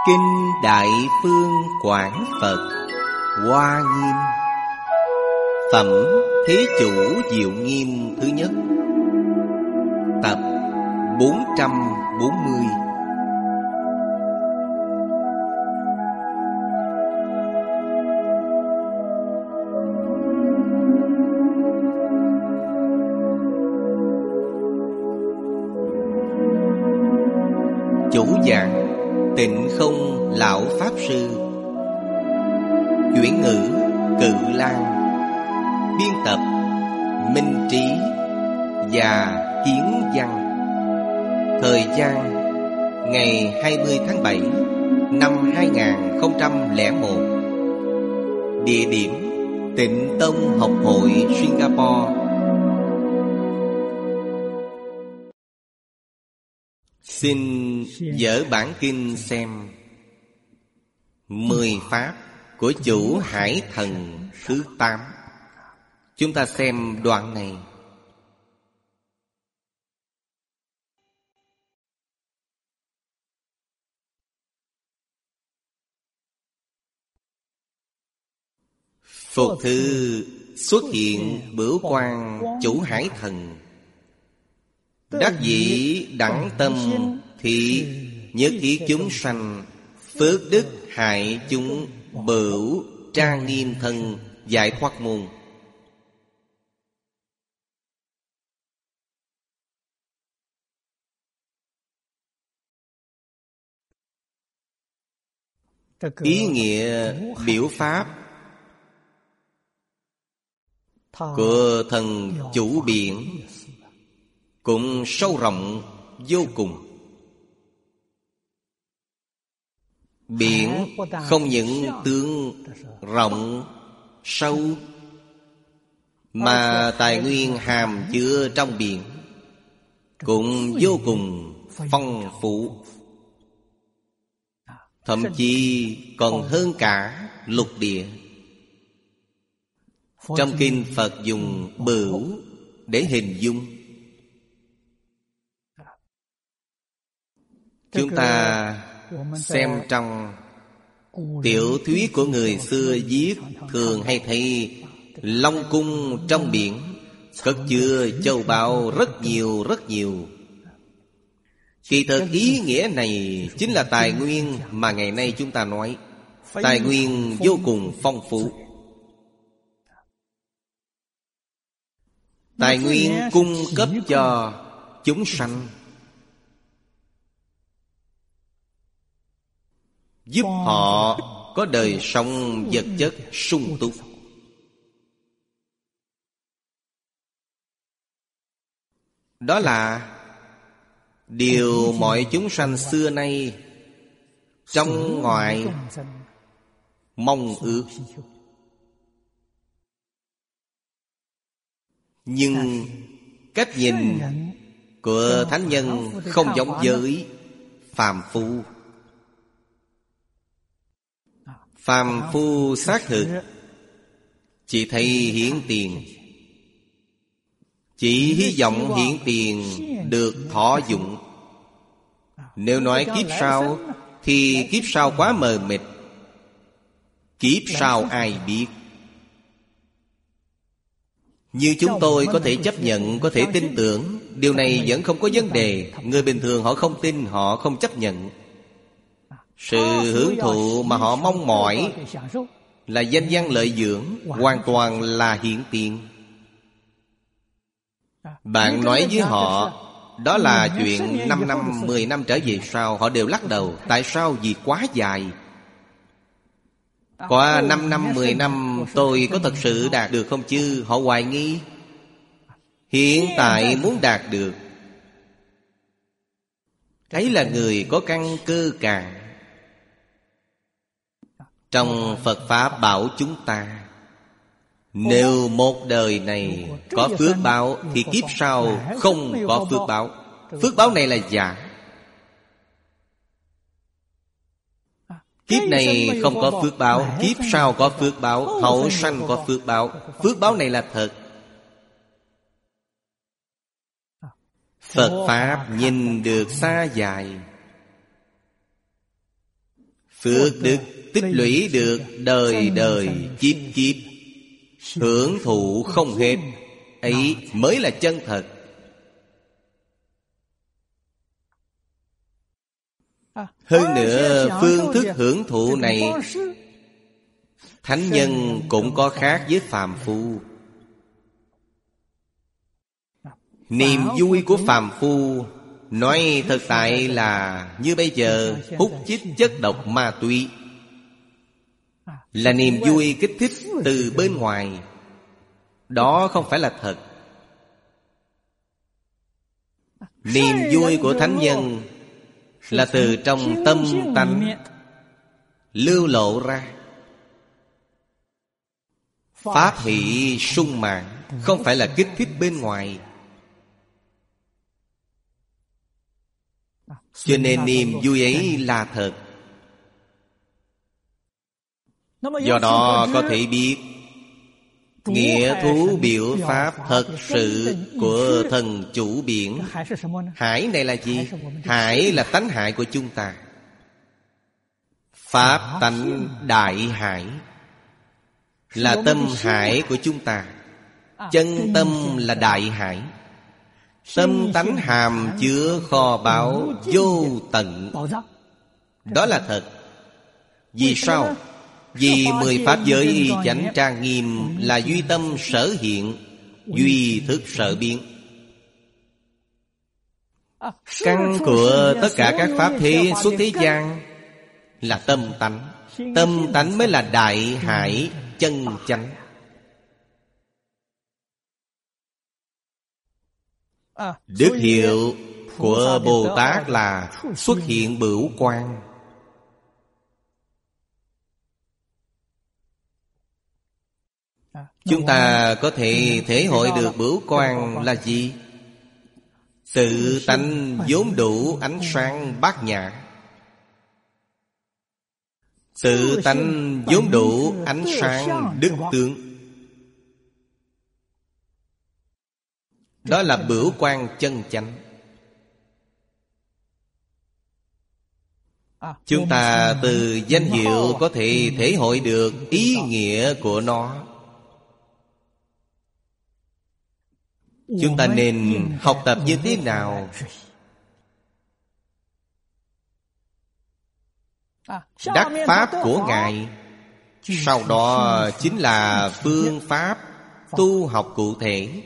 Kinh Đại Phương Quảng Phật Hoa Nghiêm. Phẩm Thế Chủ Diệu Nghiêm thứ nhất. Tập 440. Chủ giảng Tịnh Không Lão Pháp Sư. Chuyển ngữ Cự Lan. Biên tập Minh Trí và Kiến Văn. Thời gian ngày 20 tháng 7 năm 2001. Địa điểm Tịnh Tông Học hội Singapore. Xin dở bản kinh xem. 10 pháp của Chủ Hải Thần thứ 8. Chúng ta xem đoạn này. Phục thư xuất hiện Bửu Quang Chủ Hải Thần. Đắc dĩ đẳng tâm thị nhất thiết chúng sanh, phước đức hại chúng, bửu trang nghiêm thân, giải thoát môn. Ý nghĩa biểu pháp của thần chủ biển cũng sâu rộng vô cùng. Biển không những tướng rộng sâu, mà tài nguyên hàm chứa trong biển cũng vô cùng phong phú, thậm chí còn hơn cả lục địa. Trong kinh Phật dùng bửu để hình dung. Chúng ta xem trong tiểu thuyết của người xưa viết, thường hay thấy long cung trong biển cất chứa châu báu rất nhiều. Kỳ thực ý nghĩa này chính là tài nguyên mà ngày nay chúng ta nói. Tài nguyên vô cùng phong phú. Tài nguyên cung cấp cho chúng sanh, giúp họ có đời sống vật chất sung túc. Đó là điều mọi chúng sanh xưa nay trong ngoại mong ước. Nhưng cách nhìn của thánh nhân không giống với phàm phu. Phàm phu xác thực chỉ thấy hiển tiền, chỉ hy vọng hiển tiền được thọ dụng. Nếu nói kiếp sau thì kiếp sau quá mờ mịt. Kiếp sau ai biết. Như chúng tôi có thể chấp nhận, có thể tin tưởng, điều này vẫn không có vấn đề. Người bình thường họ không tin, họ không chấp nhận. Sự hưởng thụ mà họ mong mỏi là danh văn lợi dưỡng, hoàn toàn là hiện tiền. Bạn nói với họ đó là chuyện 5 năm, 10 năm trở về sau, họ đều lắc đầu. Tại sao? Vì quá dài. Qua 5 năm, 10 năm tôi có thật sự đạt được không chứ? Họ hoài nghi. Hiện tại muốn đạt được, ấy là người có căn cơ cạn. Trong Phật Pháp bảo chúng ta, nếu một đời này có phước báo thì kiếp sau không có phước báo. Phước báo này là giả. Kiếp này không có phước báo, kiếp sau có phước báo, hậu sanh có phước báo. Phước báo này là thật. Phật Pháp nhìn được xa dài. Phước đức tích lũy được đời đời kiếp kiếp, hưởng thụ không hết. Ấy mới là chân thật. Hơn nữa phương thức hưởng thụ này, thánh nhân cũng có khác với phàm phu. Niềm vui của phàm phu nói thực tại là như bây giờ hút chích chất độc ma túy, là niềm vui kích thích từ bên ngoài. Đó không phải là thật. Niềm vui của thánh nhân là từ trong tâm tánh lưu lộ ra. Pháp hỷ sung mãn, không phải là kích thích bên ngoài. Cho nên niềm vui ấy là thật. Do đó có thể biết nghĩa thú biểu pháp thật sự của thần chủ biển. Hải này là gì? Hải là tánh hải của chúng ta. Pháp tánh đại hải là tâm hải của chúng ta. Chân tâm là đại hải. Tâm tánh hàm chứa kho báu vô tận. Đó là thật. Vì sao? Vì 10 pháp giới y chánh trang nghiêm là duy tâm sở hiện, duy thức sở biến. Căn của tất cả các pháp thế xuất thế gian là tâm tánh. Tâm tánh mới là đại hải chân chánh. Đức hiệu của Bồ Tát là xuất hiện bửu quang. Chúng ta có thể thể hội được bửu quang là gì? Tự tánh vốn đủ ánh sáng bát nhã. Tự tánh vốn đủ ánh sáng đức tướng. Đó là bửu quang chân chánh. Chúng ta từ danh hiệu có thể thể hội được ý nghĩa của nó. Chúng ta nên học tập như thế nào? Đắc pháp của Ngài. Sau đó chính là phương pháp tu học cụ thể.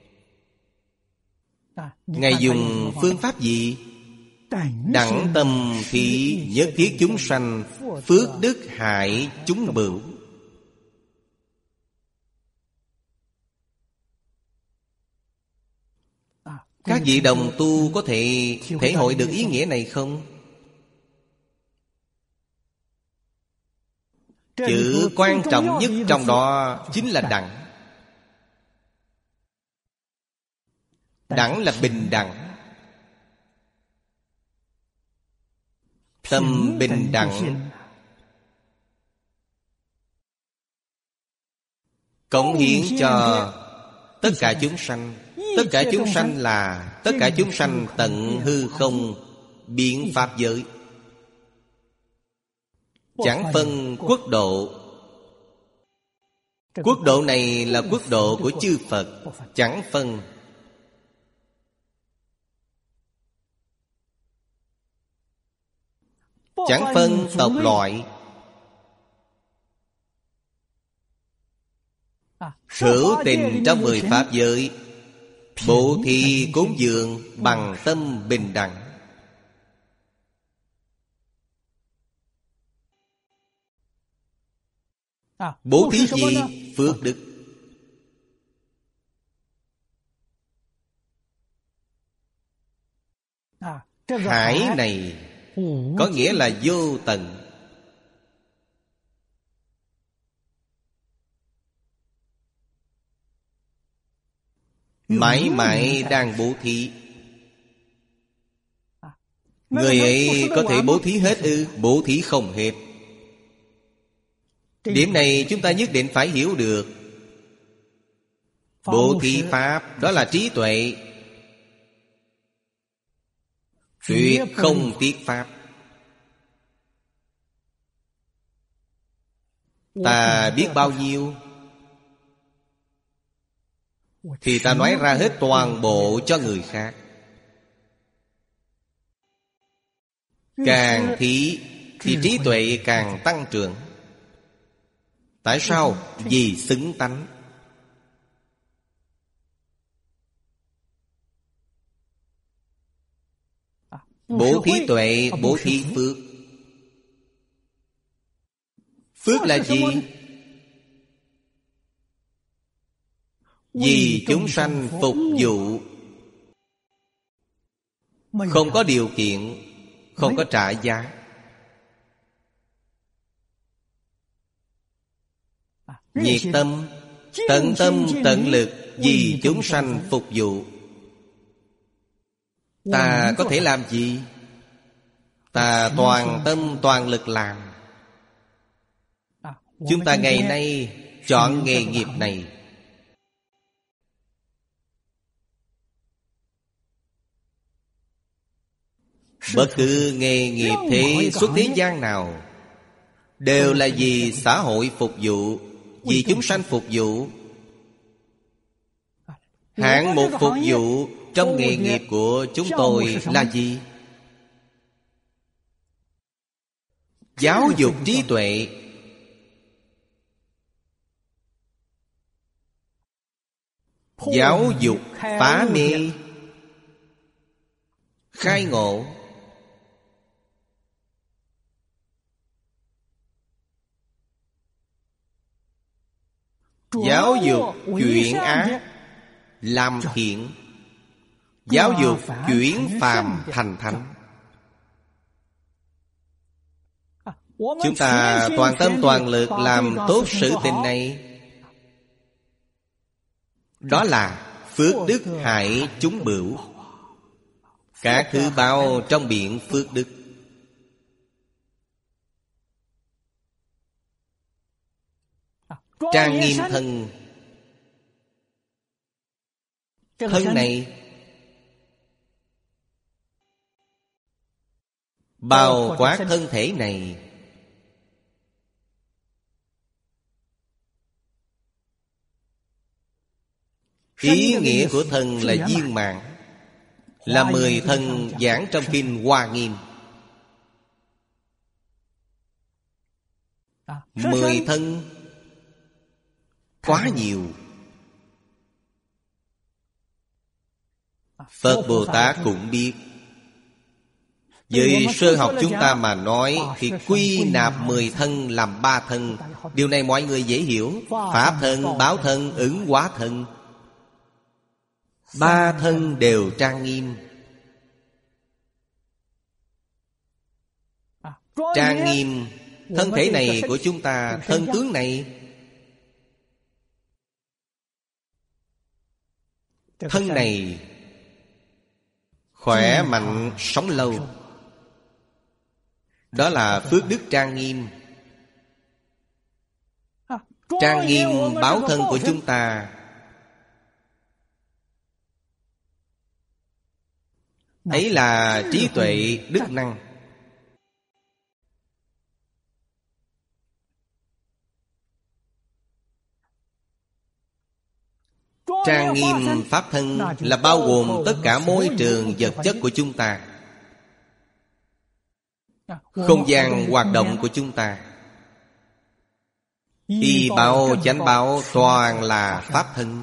Ngài dùng phương pháp gì? Đẳng tâm thị nhất thiết chúng sanh, phước đức hải chúng bửu. Các vị đồng tu có thể thể hội được ý nghĩa này không? Chữ quan trọng nhất trong đó chính là đẳng. Đẳng là bình đẳng. Tâm bình đẳng, cống hiến cho tất cả chúng sanh. Tất cả chúng sanh là tất cả chúng sanh tận hư không biến pháp giới. Chẳng phân quốc độ. Quốc độ này là quốc độ của chư Phật. Chẳng phân. Chẳng phân tộc loại. Hữu tình trong 10 pháp giới, bố thí cúng dường bằng tâm bình đẳng. Bố thí gì? Phước đức. Hải này có nghĩa là vô tận. Mãi mãi đang bố thí. Người ấy có thể bố thí hết ư? Bố thí không hết. Điểm này chúng ta nhất định phải hiểu được. Bố thí pháp đó là trí tuệ, tuyệt không tiếc pháp. ta biết bao nhiêu thì ta nói ra hết toàn bộ cho người khác. Càng thí thì trí tuệ càng tăng trưởng. Tại sao? Vì xứng tánh. Bố thí tuệ, bố thí phước. Phước là gì? Vì chúng sanh phục vụ. Không có điều kiện, không có trả giá. Nhiệt tâm, tận tâm tận lực vì chúng sanh phục vụ. Ta có thể làm gì? Ta toàn tâm toàn lực làm. Chúng ta ngày nay chọn nghề nghiệp này. Bất cứ nghề nghiệp thế xuất thế gian nào đều là vì xã hội phục vụ, vì chúng sanh phục vụ. Hạng mục phục vụ trong nghề nghiệp của chúng tôi là gì? Giáo dục trí tuệ. Giáo dục phá mê, khai ngộ. Giáo dục chuyển ác làm thiện. Giáo dục chuyển phàm thành thánh. Chúng ta toàn tâm toàn lực làm tốt sự tình này. Đó là phước đức hải chúng bửu. Các thứ bao trong biển phước đức. Trang nghiêm thân. Thân này bao quát thân thể này. Ý nghĩa của thân là viên mãn, là 10 thân giảng trong kinh Hoa Nghiêm. 10 thân quá nhiều. Phật Bồ Tát cũng biết. Với sơ học chúng ta mà nói thì quy nạp 10 thân làm 3 thân. Điều này mọi người dễ hiểu. Pháp thân, báo thân, ứng hóa thân. 3 thân đều trang nghiêm. Trang nghiêm thân thể này của chúng ta, thân tướng này. Thân này khỏe mạnh sống lâu. Đó là phước đức trang nghiêm. Trang nghiêm báo thân của chúng ta. Ấy là trí tuệ đức năng. Trang nghiêm pháp thân là bao gồm tất cả môi trường vật chất của chúng ta, không gian hoạt động của chúng ta. Y báo chánh báo toàn là pháp thân.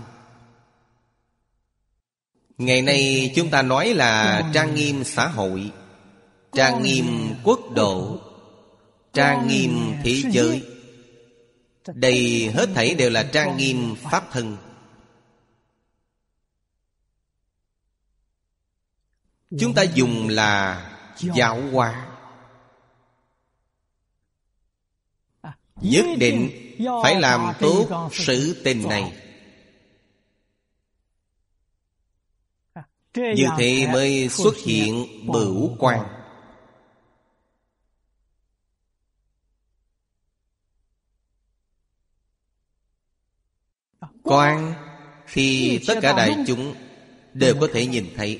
Ngày nay chúng ta nói là trang nghiêm xã hội, trang nghiêm quốc độ, trang nghiêm thế giới. Đây hết thảy đều là trang nghiêm pháp thân. Chúng ta dùng là giáo hóa. Nhất định phải làm tốt sự tình này. Như thế mới xuất hiện bửu quang. Quang thì tất cả đại chúng đều có thể nhìn thấy.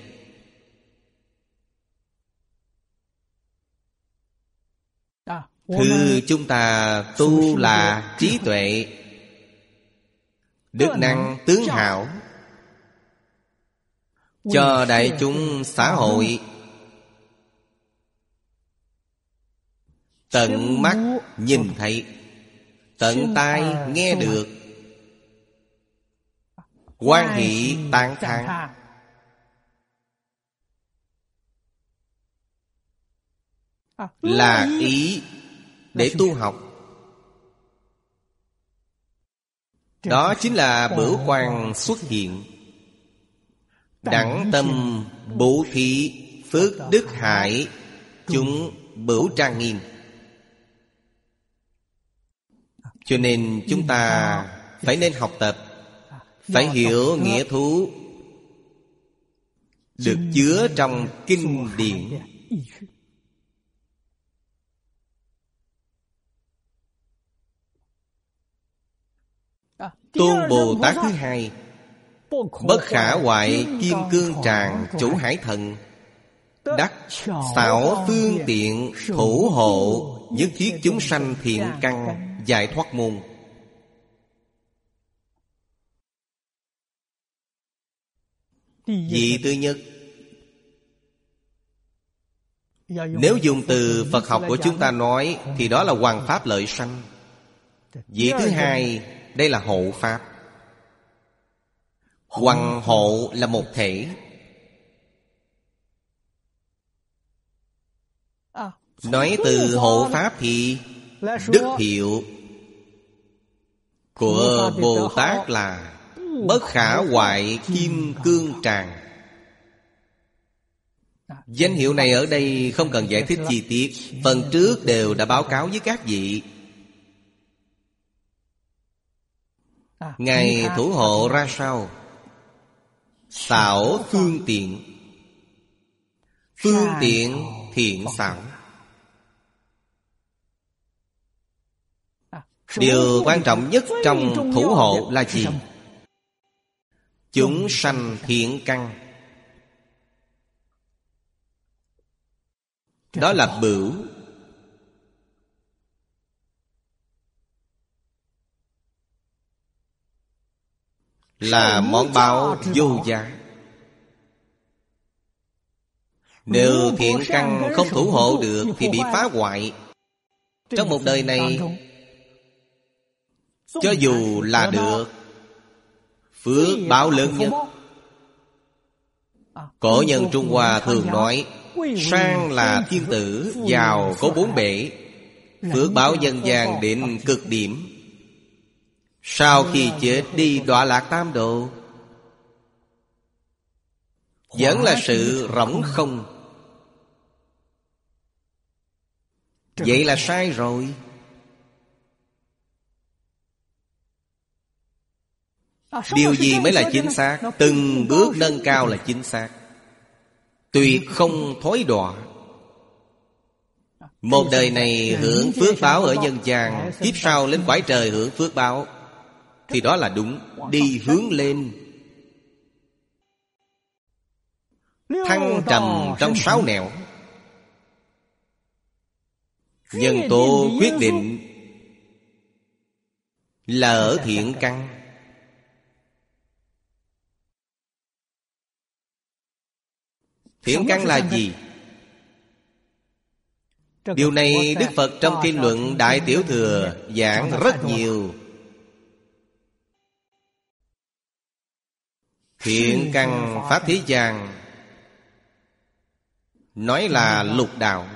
Thứ chúng ta tu là trí tuệ, đức năng tướng hảo, cho đại chúng xã hội tận mắt nhìn thấy, tận tai nghe được, hoan hỷ tán thán. Là ý để tu học. Đó chính là bửu quang xuất hiện. Đẳng tâm bố thí phước đức hải, chúng bửu trang nghiêm. Cho nên chúng ta phải nên học tập, phải hiểu nghĩa thú được chứa trong kinh điển. Tôn Bồ Tát thứ hai, bất khả hoại kim cương tràng chủ hải thần, đắc xảo phương tiện thủ hộ, nhất thiết chúng sanh thiện căn, giải thoát môn. Vị thứ nhất, nếu dùng từ Phật học của chúng ta nói thì đó là hoằng pháp lợi sanh. Vị thứ hai, đây là hộ pháp. Hoằng hộ là một thể. Nói từ hộ pháp thì đức hiệu của Bồ Tát là bất khả hoại kim cương tràng. Danh hiệu này ở đây không cần giải thích chi tiết, phần trước đều đã báo cáo với các vị. Ngài thủ hộ ra sao? Xảo phương tiện. Phương tiện thiện xảo. Điều quan trọng nhất trong thủ hộ là gì? Chúng sanh thiện căn. Đó là bửu. Là món báo vô giá. Nếu thiện căn không thủ hộ được thì bị phá hoại. Trong một đời này, cho dù là được phước báo lớn nhất. Cổ nhân Trung Hoa thường nói, sang là thiên tử, giàu có bốn bể. Phước báo dân gian đến cực điểm. Sau khi chết đi đọa lạc tam độ, vẫn là sự rỗng không. Vậy là sai rồi. Điều gì mới là chính xác? Từng bước nâng cao là chính xác, tuyệt không thối đọa. Một đời này hưởng phước báo ở nhân gian, kiếp sau lên cõi trời hưởng phước báo, thì đó là đúng. Đi hướng lên, thăng trầm trong sáu nẻo. Nhân tố quyết định là ở thiện căn. Thiện căn là gì? Điều này Đức Phật trong kinh luận Đại Tiểu Thừa giảng rất nhiều. Thiện căn pháp thế gian nói là lục đạo.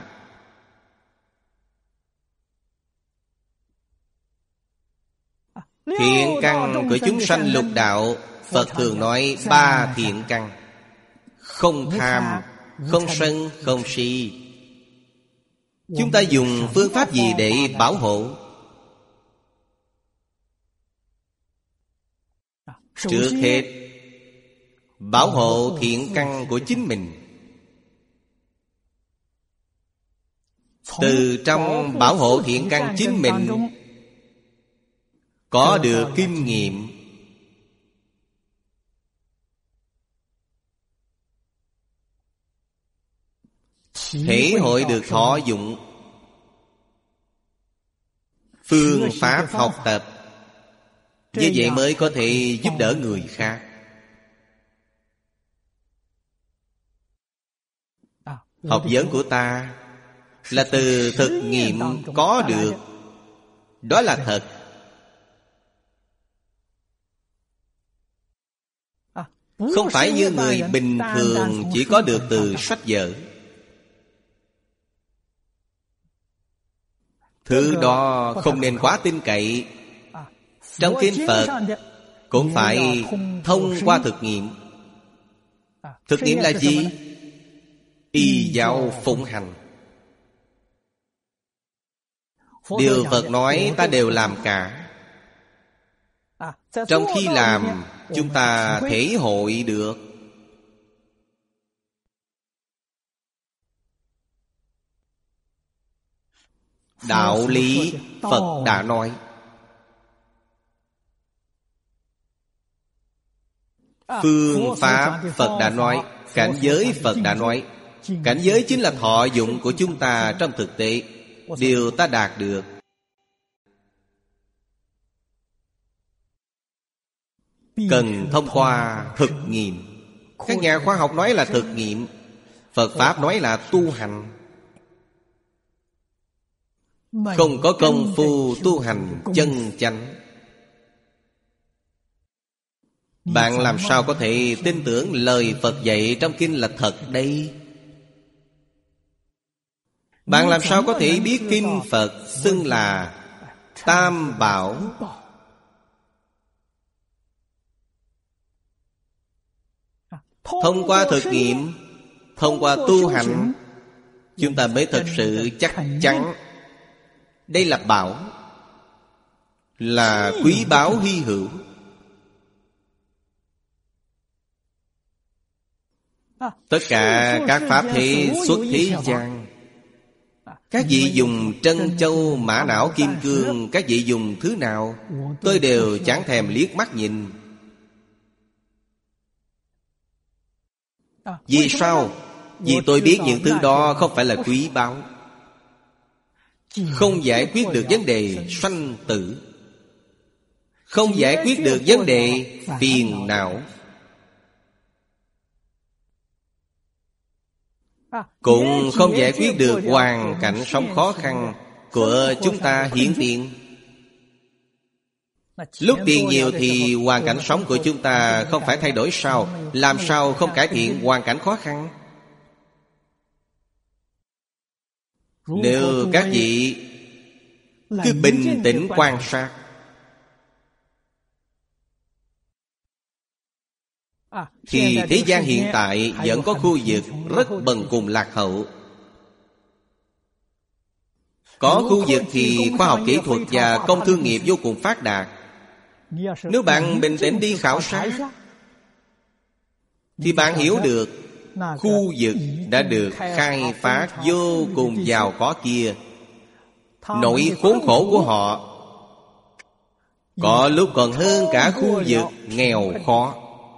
Thiện căn của chúng sanh lục đạo, Phật thường nói ba thiện căn: không tham, không sân, không si. Chúng ta dùng phương pháp gì để bảo hộ? Trước hết, bảo hộ thiện căn của chính mình. Từ trong bảo hộ thiện căn chính mình có được kinh nghiệm, thể hội được thọ dụng. phương pháp học tập. Như vậy mới có thể giúp đỡ người khác. Học vấn của ta là từ thực nghiệm có được. Đó là thật. Không phải như người bình thường chỉ có được từ sách vở. Thứ đó không nên quá tin cậy. Trong kinh Phật cũng phải thông qua thực nghiệm. Thực nghiệm là gì? Y giáo phụng hành. Điều Phật nói ta đều làm cả. Trong khi làm, chúng ta thể hội được. Đạo lý Phật đã nói. Phương pháp Phật đã nói. Cảnh giới Phật đã nói. Cảnh giới chính là thọ dụng của chúng ta trong thực tế. Điều ta đạt được. Cần thông qua thực nghiệm. Các nhà khoa học nói là thực nghiệm. Phật Pháp nói là tu hành. Không có công phu tu hành chân chánh, bạn làm sao có thể tin tưởng lời Phật dạy trong kinh là thật đây? Bạn làm sao có thể biết kinh Phật xưng là Tam Bảo? Thông qua thực nghiệm, thông qua tu hành, chúng ta mới thật sự chắc chắn đây là bảo, là quý báu hy hữu. Tất cả các pháp thế xuất thế gian, các vị dùng trân châu mã não kim cương, các vị dùng thứ nào, tôi đều chẳng thèm liếc mắt nhìn. Vì sao? Vì tôi biết những thứ đó không phải là quý báu, không giải quyết được vấn đề sanh tử, không giải quyết được vấn đề phiền não, cũng không giải quyết được hoàn cảnh sống khó khăn của chúng ta hiện tiền. Lúc tiền nhiều thì hoàn cảnh sống của chúng ta không phải thay đổi sao? Làm sao không cải thiện hoàn cảnh khó khăn? Nếu các vị cứ bình tĩnh quan sát, thì thế gian hiện tại vẫn có khu vực rất bần cùng lạc hậu. Có khu vực thì khoa học kỹ thuật và công thương nghiệp vô cùng phát đạt. Nếu bạn bình tĩnh đi khảo sát, thì bạn hiểu được khu vực đã được khai phát vô cùng giàu có kia, nỗi khốn khổ của họ có lúc còn hơn cả khu vực nghèo khó.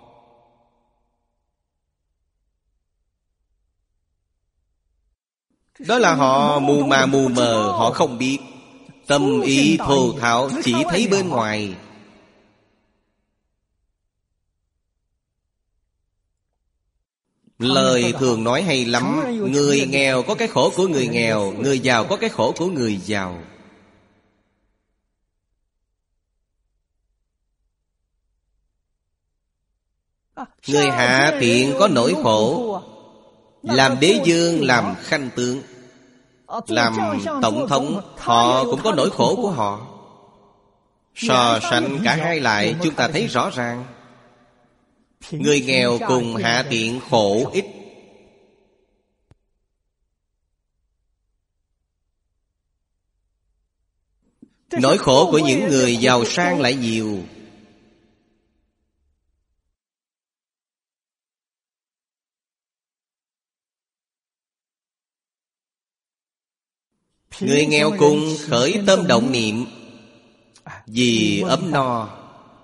Đó là họ mù mà mù mờ, họ không biết. Tâm ý thô tháo, chỉ thấy bên ngoài. Lời thường nói hay lắm, người nghèo có cái khổ của người nghèo, người giàu có cái khổ của người giàu. Người hạ tiện có nỗi khổ, làm đế vương, làm khanh tướng, làm tổng thống, họ cũng có nỗi khổ của họ. So sánh cả hai lại, chúng ta thấy rõ ràng. Người nghèo cùng hạ tiện khổ ít. Nỗi khổ của những người giàu sang lại nhiều. Người nghèo cùng khởi tâm động niệm vì ấm no,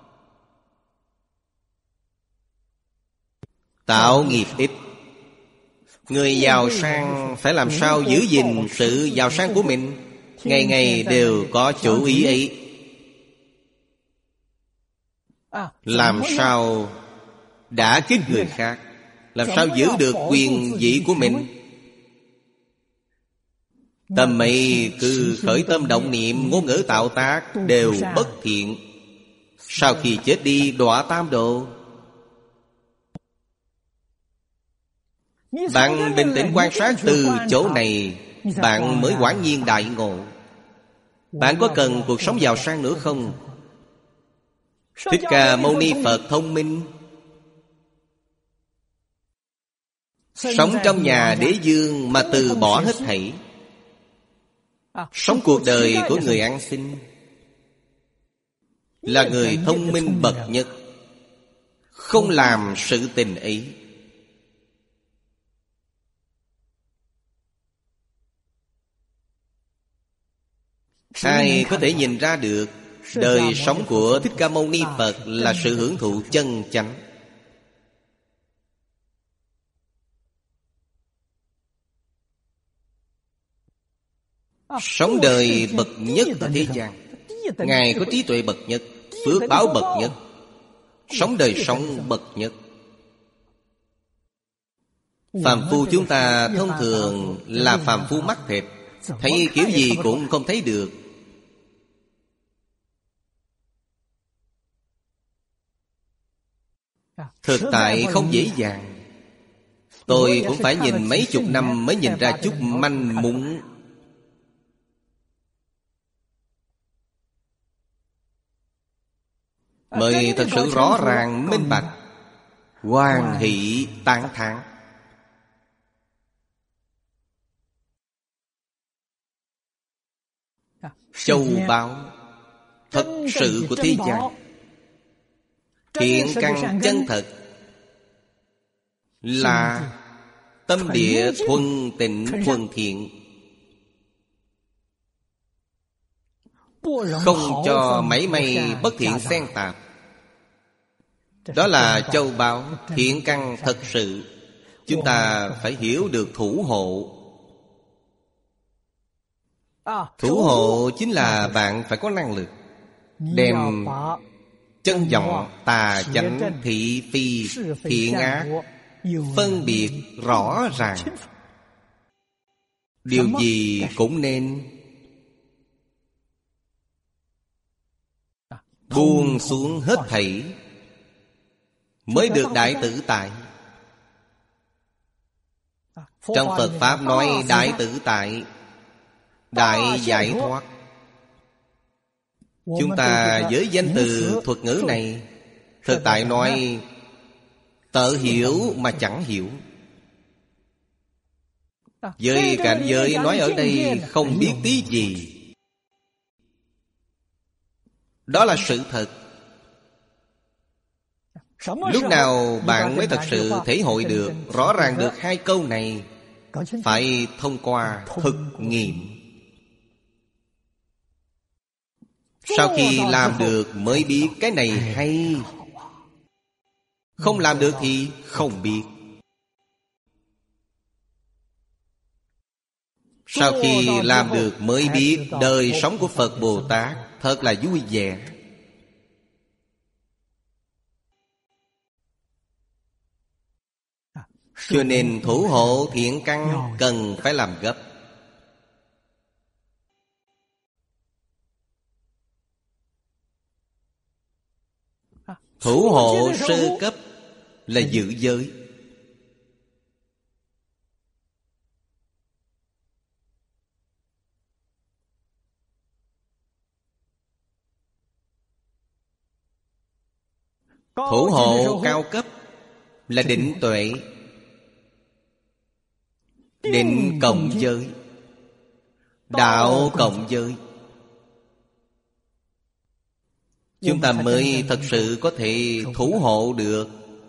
tạo nghiệp ít. Người giàu sang phải làm sao giữ gìn sự giàu sang của mình, ngày ngày đều có chủ ý ấy. Làm sao đã kích người khác? Làm sao giữ được quyền vị của mình? Tâm ấy cứ khởi tâm động niệm, ngôn ngữ tạo tác đều bất thiện. Sau khi chết đi đọa tam độ. Bạn bình tĩnh quan sát từ chỗ này, bạn mới quả nhiên đại ngộ. Bạn có cần cuộc sống giàu sang nữa không? Thích Ca Mâu Ni Phật thông minh, sống trong nhà đế vương mà từ bỏ hết thảy, sống cuộc đời của người ăn xin, là người thông minh bậc nhất, không làm sự tình ấy. Ai có thể nhìn ra được đời sống của Thích Ca Mâu Ni Phật là sự hưởng thụ chân chánh. Sống đời bậc nhất ở thế gian. Ngài có trí tuệ bậc nhất, phước báo bậc nhất, sống đời sống bậc nhất. Phàm phu chúng ta thông thường là phàm phu mắt thịt, thấy kiểu gì cũng không thấy được. Thực tại không dễ dàng. Tôi cũng phải nhìn mấy chục năm mới nhìn ra chút manh mún. Mới thật sự rõ ràng minh bạch, hoan hỷ tán thán. Châu báu thật sự của thế gian, thiện căn chân thật, là tâm địa thuần tịnh thuần thiện, không cho mảy may bất thiện xen tạp. Đó là châu báu thiện căn thật sự. Chúng ta phải hiểu được thủ hộ. Thủ hộ chính là bạn phải có năng lực đem chân vọng tà chánh thị phi thiện ác phân biệt rõ ràng. Điều gì cũng nên buông xuống hết thảy, mới được đại tự tại. Trong Phật Pháp nói đại tự tại, đại giải thoát. Chúng ta với danh từ thuật ngữ này, thực tại nói tự hiểu mà chẳng hiểu. Với cảnh giới nói ở đây không biết tí gì. Đó là sự thật. Lúc nào bạn mới thật sự thể hội được, rõ ràng được hai câu này? Phải thông qua thực nghiệm. Sau khi làm được mới biết cái này hay. Không làm được thì không biết. Sau khi làm được mới biết đời sống của Phật Bồ Tát thật là vui vẻ. Cho nên thủ hộ thiện căn cần phải làm gấp. Thủ hộ sơ cấp là giữ giới. Thủ hộ cao cấp là định tuệ, định cộng giới, đạo cộng giới. Chúng ta mới thật sự có thể thủ hộ được.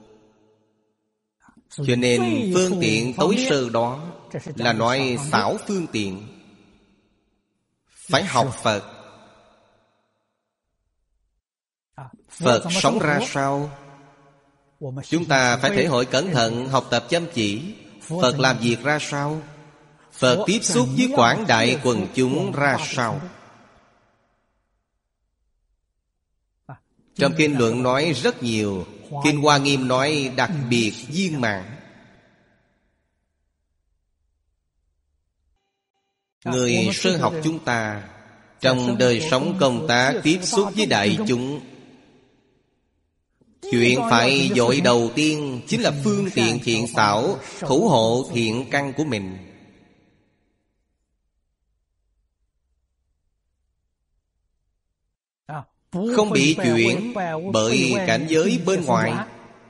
Cho nên phương tiện tối sơ đó là nói xảo phương tiện. Phải học Phật. Phật sống ra sao? Chúng ta phải thể hội cẩn thận, học tập chăm chỉ. Phật làm việc ra sao? Phật tiếp xúc với quảng đại quần chúng ra sao? Trong kinh luận nói rất nhiều. Kinh Hoa Nghiêm nói đặc biệt viên mãn. Người sơ học chúng ta trong đời sống công tác tiếp xúc với đại chúng, chuyện phải dội đầu tiên chính là phương tiện thiện xảo, thủ hộ thiện căn của mình. Không bị chuyển bởi cảnh giới bên ngoài.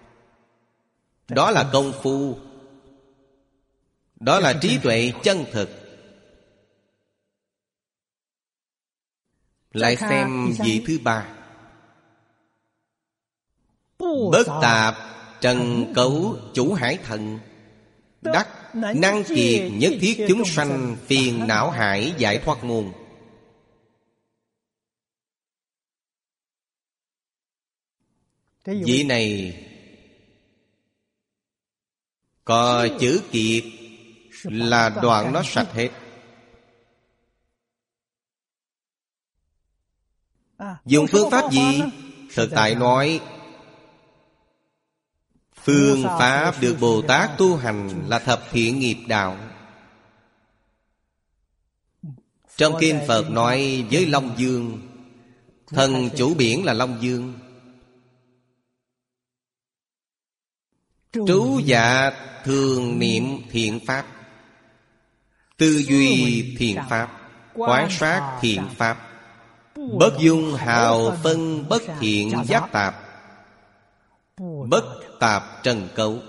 Đó là công phu, đó là trí tuệ chân thực. Lại xem vị thứ ba. Bất tạp trần cấu chủ hải thần, đắc năng kiệt nhất thiết chúng sanh phiền não hải giải thoát môn. Vị này có chữ kiệt là đoạn nó sạch hết. Dùng phương pháp gì? Thực tại nói, phương pháp được Bồ Tát tu hành là thập thiện nghiệp đạo. Trong kinh Phật nói với Long Dương, thần chủ biển là Long Dương. Trú dạ thường niệm thiện pháp, tư duy thiện pháp, quán sát thiện pháp, bất dung hào phân bất thiện giác tạp, bất tạp trần cấu,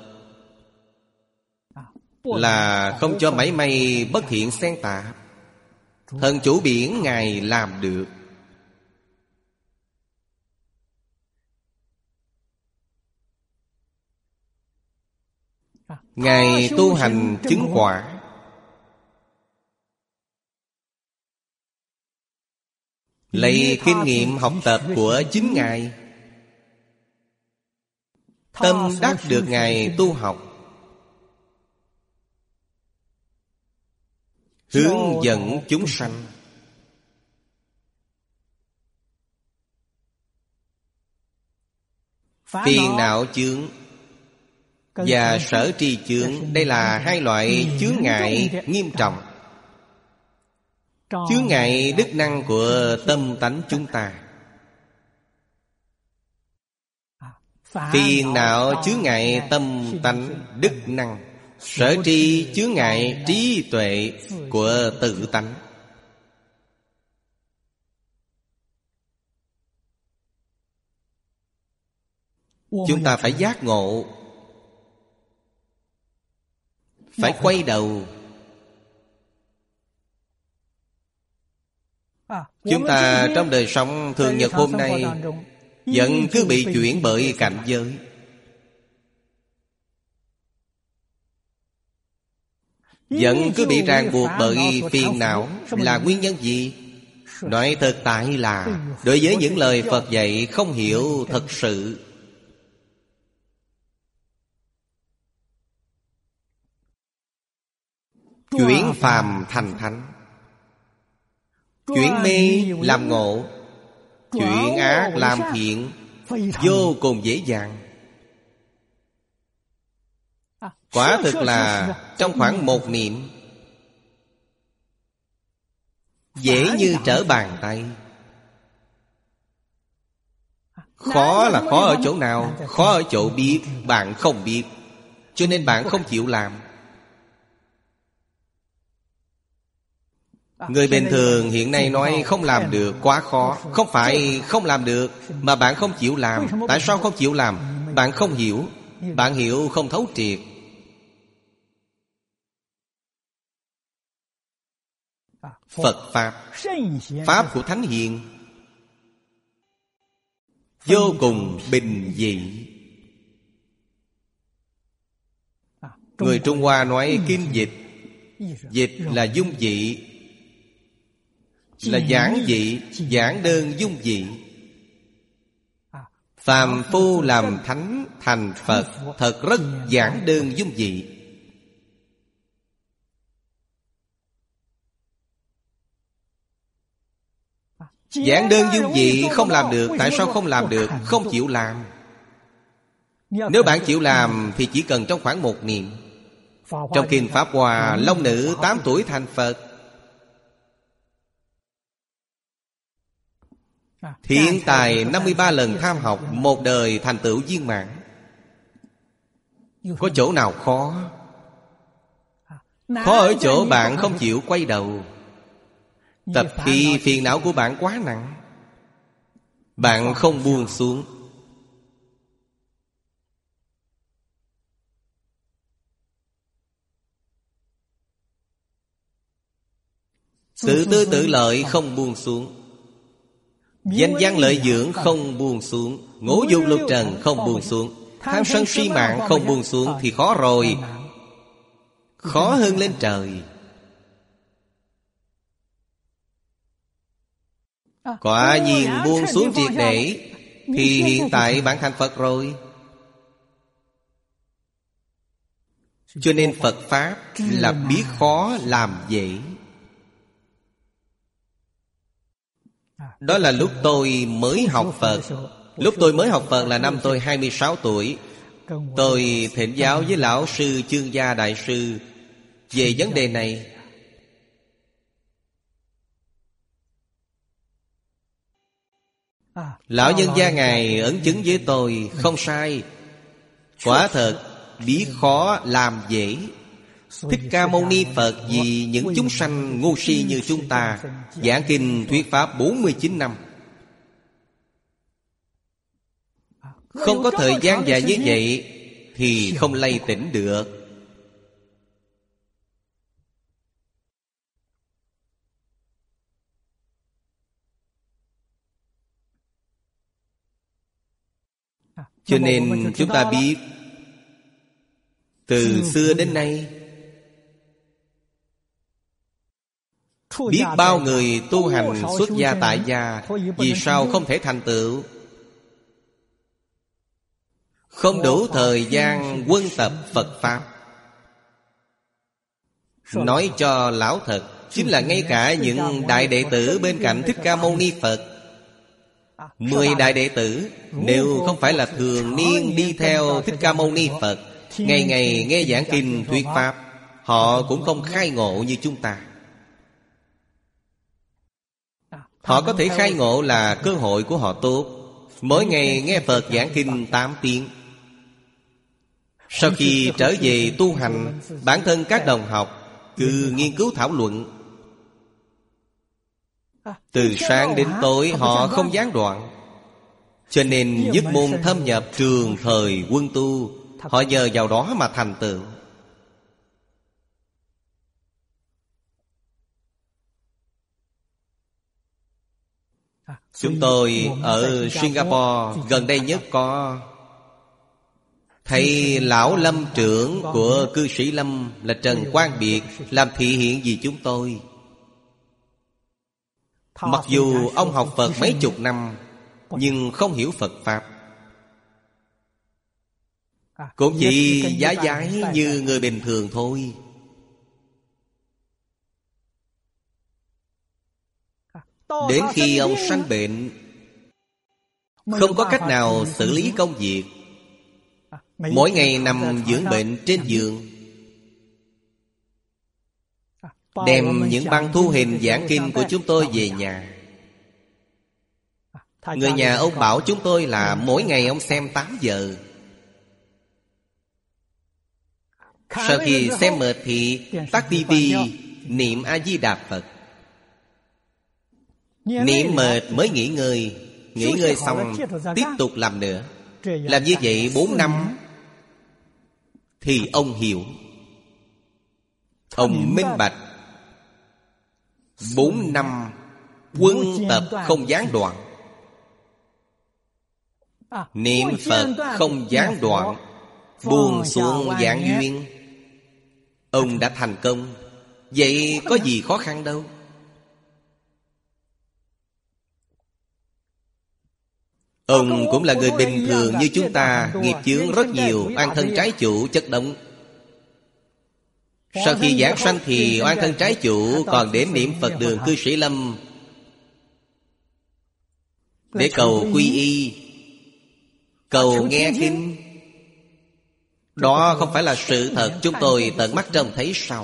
là không cho mảy may bất thiện xen tạp. Thần chủ biển Ngài làm được. Ngài tu hành chứng quả. Lấy kinh nghiệm học tập của chính Ngài, tâm đắc được Ngài tu học, hướng dẫn chúng sanh. Phiền não chướng và sở tri chướng, đây là hai loại chướng ngại nghiêm trọng. Chướng ngại đức năng của tâm tánh chúng ta. Phiền não chướng ngại tâm tánh đức năng, sở tri chướng ngại trí tuệ của tự tánh. Chúng ta phải giác ngộ, phải quay đầu. Chúng ta trong đời sống thường nhật hôm nay vẫn cứ bị chuyển bởi cảnh giới. Vẫn cứ bị ràng buộc bởi phiền não. Là nguyên nhân gì? Nói thực tại là đối với những lời Phật dạy không hiểu thật sự. Chuyển phàm thành thánh, chuyển mê làm ngộ, chuyển ác làm thiện, vô cùng dễ dàng. Quả thực là trong khoảng một niệm, dễ như trở bàn tay. Khó là khó ở chỗ nào? Khó ở chỗ biết bạn không biết, cho nên bạn không chịu làm. Người bình thường hiện nay nói không làm được, quá khó. Không phải không làm được, mà bạn không chịu làm. Tại sao không chịu làm? Bạn không hiểu. Bạn hiểu không thấu triệt. Phật Pháp, Pháp của Thánh Hiền, vô cùng bình dị. Người Trung Hoa nói kinh dịch. Dịch là dung dị, là giản dị, giản đơn dung dị. Phàm phu làm thánh thành Phật thật rất giản đơn dung dị. Giản đơn dung dị không làm được. Tại sao không làm được? Không chịu làm. Nếu bạn chịu làm thì chỉ cần trong khoảng 1 niệm. Trong kinh Pháp Hoa, long nữ 8 tuổi thành Phật. Thiện tài 53 lần tham học, 1 đời thành tựu viên mãn. Có chỗ nào khó? Khó ở chỗ bạn không chịu quay đầu. Tập khi phiền não của bạn quá nặng, bạn không buông xuống. Tự tư tự lợi không buông xuống. Danh văn lợi dưỡng không buông xuống. Ngũ dục lục trần không buông xuống. Tham sân si mạng không buông xuống thì khó rồi. Khó hơn lên trời. Quả nhiên buông xuống triệt để thì hiện tại bạn thành Phật rồi. Cho nên Phật Pháp là biết khó làm dễ. Đó là lúc tôi mới học Phật. Lúc tôi mới học Phật là năm tôi 26 tuổi. Tôi thỉnh giáo với Lão sư Chương Gia Đại sư về vấn đề này. Lão nhân gia Ngài ấn chứng với tôi, không sai. Quả thật biết khó làm dễ. Thích Ca Mâu Ni Phật vì những chúng sanh ngu si như chúng ta giảng kinh thuyết pháp 49 năm. Không có thời gian dài như vậy thì không lay tỉnh được. Cho nên chúng ta biết từ xưa đến nay, biết bao người tu hành xuất gia tại gia, vì sao không thể thành tựu? Không đủ thời gian quân tập Phật Pháp. Nói cho lão thật, chính là ngay cả những đại đệ tử bên cạnh Thích Ca Mâu Ni Phật, 10 đại đệ tử, nếu không phải là thường niên đi theo Thích Ca Mâu Ni Phật, ngày ngày nghe giảng kinh thuyết pháp, họ cũng không khai ngộ như chúng ta. Họ có thể khai ngộ là cơ hội của họ tốt. Mỗi ngày nghe Phật giảng kinh 8 tiếng. Sau khi trở về tu hành, bản thân các đồng học cứ nghiên cứu thảo luận. Từ sáng đến tối họ không gián đoạn. Cho nên nhất môn thâm nhập trường thời quân tu, họ nhờ vào đó mà thành tựu. Chúng tôi ở Singapore gần đây nhất có thầy lão lâm trưởng của cư sĩ Lâm là Trần Quang Biệt làm thị hiện vì chúng tôi. Mặc dù ông học Phật mấy chục năm, nhưng không hiểu Phật Pháp. Cũng chỉ giá giải như người bình thường thôi. Đến khi ông sanh bệnh, không có cách nào xử lý công việc, mỗi ngày nằm dưỡng bệnh trên giường, đem những băng thu hình giảng kinh của chúng tôi về nhà. Người nhà ông bảo chúng tôi là mỗi ngày ông xem 8 giờ. Sau khi xem mệt thì tắt tivi, niệm A-di-đà Phật. Niệm mệt mới nghỉ ngơi. Nghỉ ngơi xong tiếp tục làm nữa. Làm như vậy 4 năm thì ông hiểu. Ông minh bạch. 4 năm quân tập không gián đoạn, niệm Phật không gián đoạn, buông xuống giảng duyên, ông đã thành công. Vậy có gì khó khăn đâu. Ông cũng là người bình thường như chúng ta, nghiệp chướng rất nhiều, oan thân trái chủ chất đống. Sau khi giảng sanh thì oan thân trái chủ còn đến niệm Phật đường cư sĩ Lâm để cầu quy y, cầu nghe kinh. Đó không phải là sự thật chúng tôi tận mắt trông thấy sao?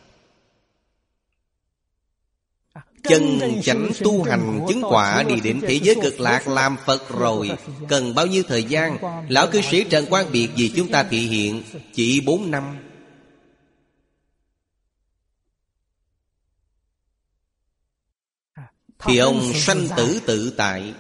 Chân chánh tu hành chứng quả đi đến thế giới cực lạc làm Phật rồi, cần bao nhiêu thời gian? Lão cư sĩ Trần Quang Biệt vì chúng ta thị hiện chỉ 4 năm. Thì ông sanh tử tự tại.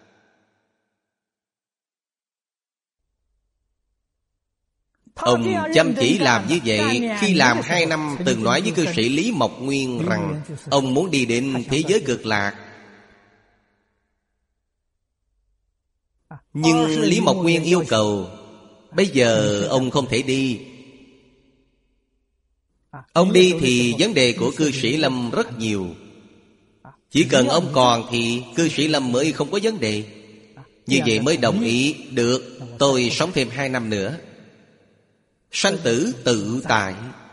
Ông chăm chỉ làm như vậy. Khi làm 2 năm từng nói với cư sĩ Lý Mộc Nguyên rằng ông muốn đi đến thế giới cực lạc. Nhưng Lý Mộc Nguyên yêu cầu bây giờ ông không thể đi. Ông đi thì vấn đề của cư sĩ Lâm rất nhiều. Chỉ cần ông còn thì cư sĩ Lâm mới không có vấn đề. Như vậy mới đồng ý. Được, tôi sống thêm 2 năm nữa. Sanh tử tự tại.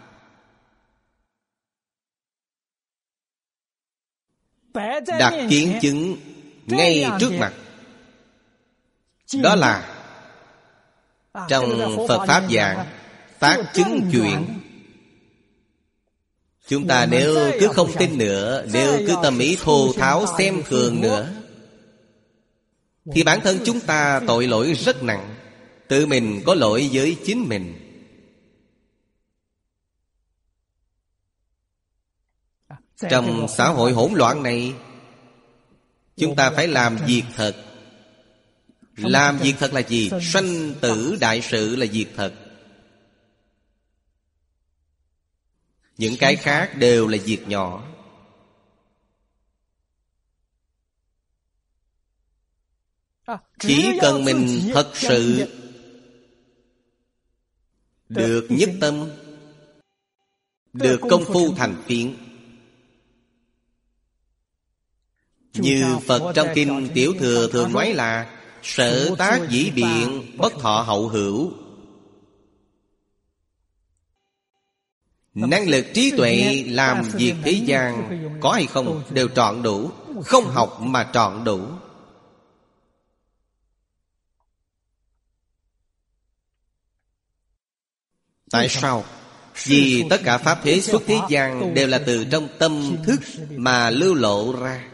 Đặt kiến chứng ngay trước mặt. Đó là trong Phật Pháp giảng tác chứng chuyện. Chúng ta nếu cứ không tin nữa, nếu cứ tâm ý thô tháo xem thường nữa, thì bản thân chúng ta tội lỗi rất nặng. Tự mình có lỗi với chính mình. Trong xã hội hỗn loạn này, chúng ta phải làm việc thật. Làm việc thật là gì? Sanh tử đại sự là việc thật. Những cái khác đều là việc nhỏ. Chỉ cần mình thật sự được nhất tâm, được công phu thành phiến. Như Phật trong Kinh Tiểu Thừa thường nói là sở tác dĩ biện, bất thọ hậu hữu. Năng lực trí tuệ làm việc thế gian có hay không đều trọn đủ. Không học mà trọn đủ. Tại sao? Vì tất cả pháp thế xuất thế gian đều là từ trong tâm thức mà lưu lộ ra.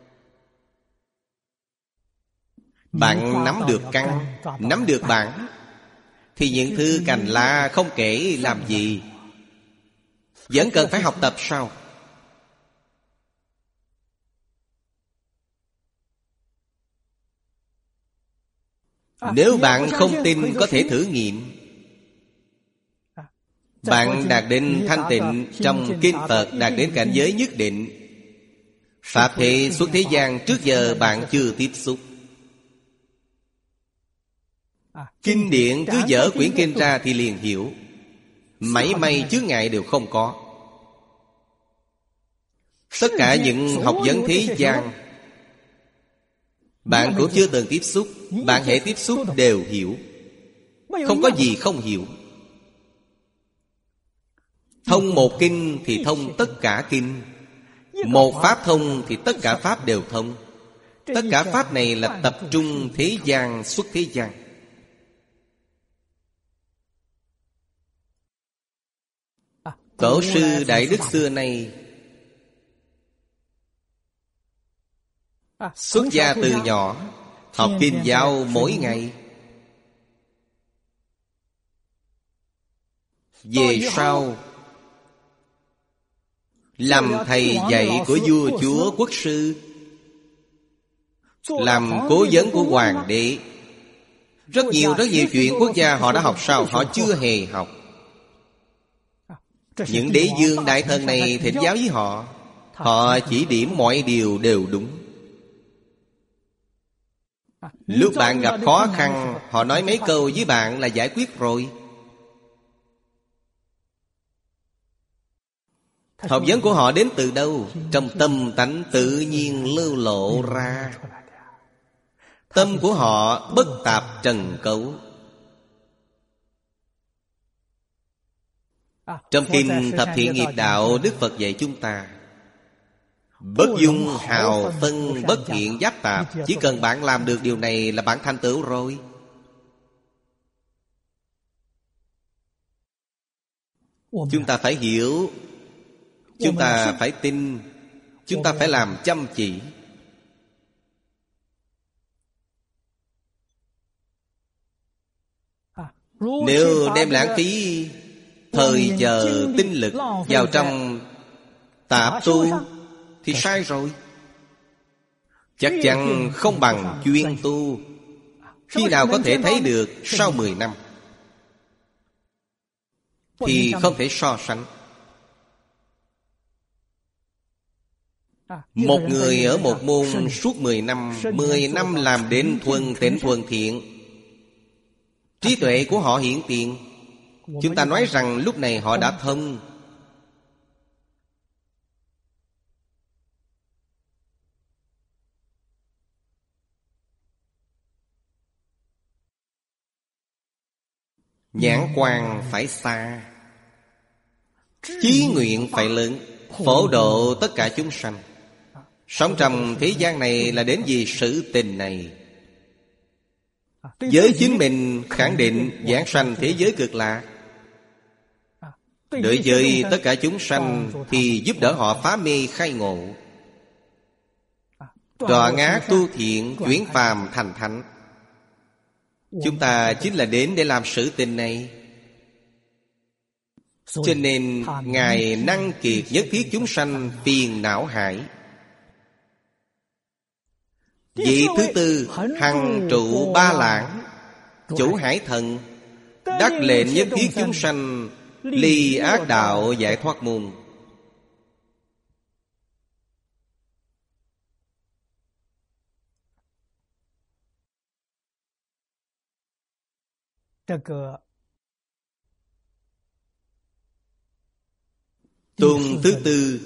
Bạn nắm được căn, nắm được bản, thì những thứ cành lá không kể làm gì. Vẫn cần phải học tập sao? Nếu bạn không tin có thể thử nghiệm. Bạn đạt đến thanh tịnh trong kinh Phật, đạt đến cảnh giới nhất định. Pháp thế xuất thế gian trước giờ bạn chưa tiếp xúc. Kinh điển cứ dở quyển kinh ra thì liền hiểu. Mảy may chướng ngại đều không có. Tất cả những học vấn thế gian bạn cũng chưa từng tiếp xúc. Bạn hễ tiếp xúc đều hiểu. Không có gì không hiểu. Thông một kinh thì thông tất cả kinh. Một pháp thông thì tất cả pháp đều thông. Tất cả pháp này là tập trung thế gian xuất thế gian. Tổ sư Đại Đức xưa nay xuất gia từ nhỏ, học kinh giáo mỗi ngày. Về sau làm thầy dạy của vua chúa quốc sư, làm cố vấn của hoàng đế. Rất nhiều chuyện quốc gia họ đã học sao? Họ chưa hề học. Những đế vương đại thần này thỉnh giáo với họ, họ chỉ điểm mọi điều đều đúng. Lúc bạn gặp khó khăn, họ nói mấy câu với bạn là giải quyết rồi. Học vấn của họ đến từ đâu? Trong tâm tánh tự nhiên lưu lộ ra. Tâm của họ bất tạp trần cấu. Trong kinh Thập Thiện Nghiệp Đạo, Đức Phật dạy chúng ta Bất dung hào phân bất thiện giáp tạp. Chỉ cần bạn làm được điều này là bạn thành tựu rồi. Chúng ta phải hiểu, chúng ta phải tin, chúng ta phải làm chăm chỉ. Nếu đem lãng phí thời giờ tinh lực vào trong tạp tu thì sai rồi. Chắc chắn không bằng chuyên tu. Khi nào có thể thấy được? Sau 10 năm thì không thể so sánh. Một người ở một môn suốt 10 năm, 10 năm làm đến thuần tịnh thuần thiện, trí tuệ của họ hiển tiền. Chúng ta nói rằng lúc này họ đã thông. Nhãn quan phải xa, chí nguyện phải lớn, phổ độ tất cả chúng sanh. Sống trong thế gian này là đến vì sự tình này. Với chính mình khẳng định giảng sanh thế giới cực lạc. Đối với tất cả chúng sanh thì giúp đỡ họ phá mê khai ngộ, đọa ngã tu thiện, chuyển phàm thành thánh. Chúng ta chính là đến để làm sự tình này. Cho nên Ngài năng kiệt nhất thiết chúng sanh phiền não hải. Vị thứ tư hằng trụ ba lãng, chủ hải thần, đắc lệnh nhất thiết chúng sanh ly ác đạo giải thoát môn. Tôn thứ tư,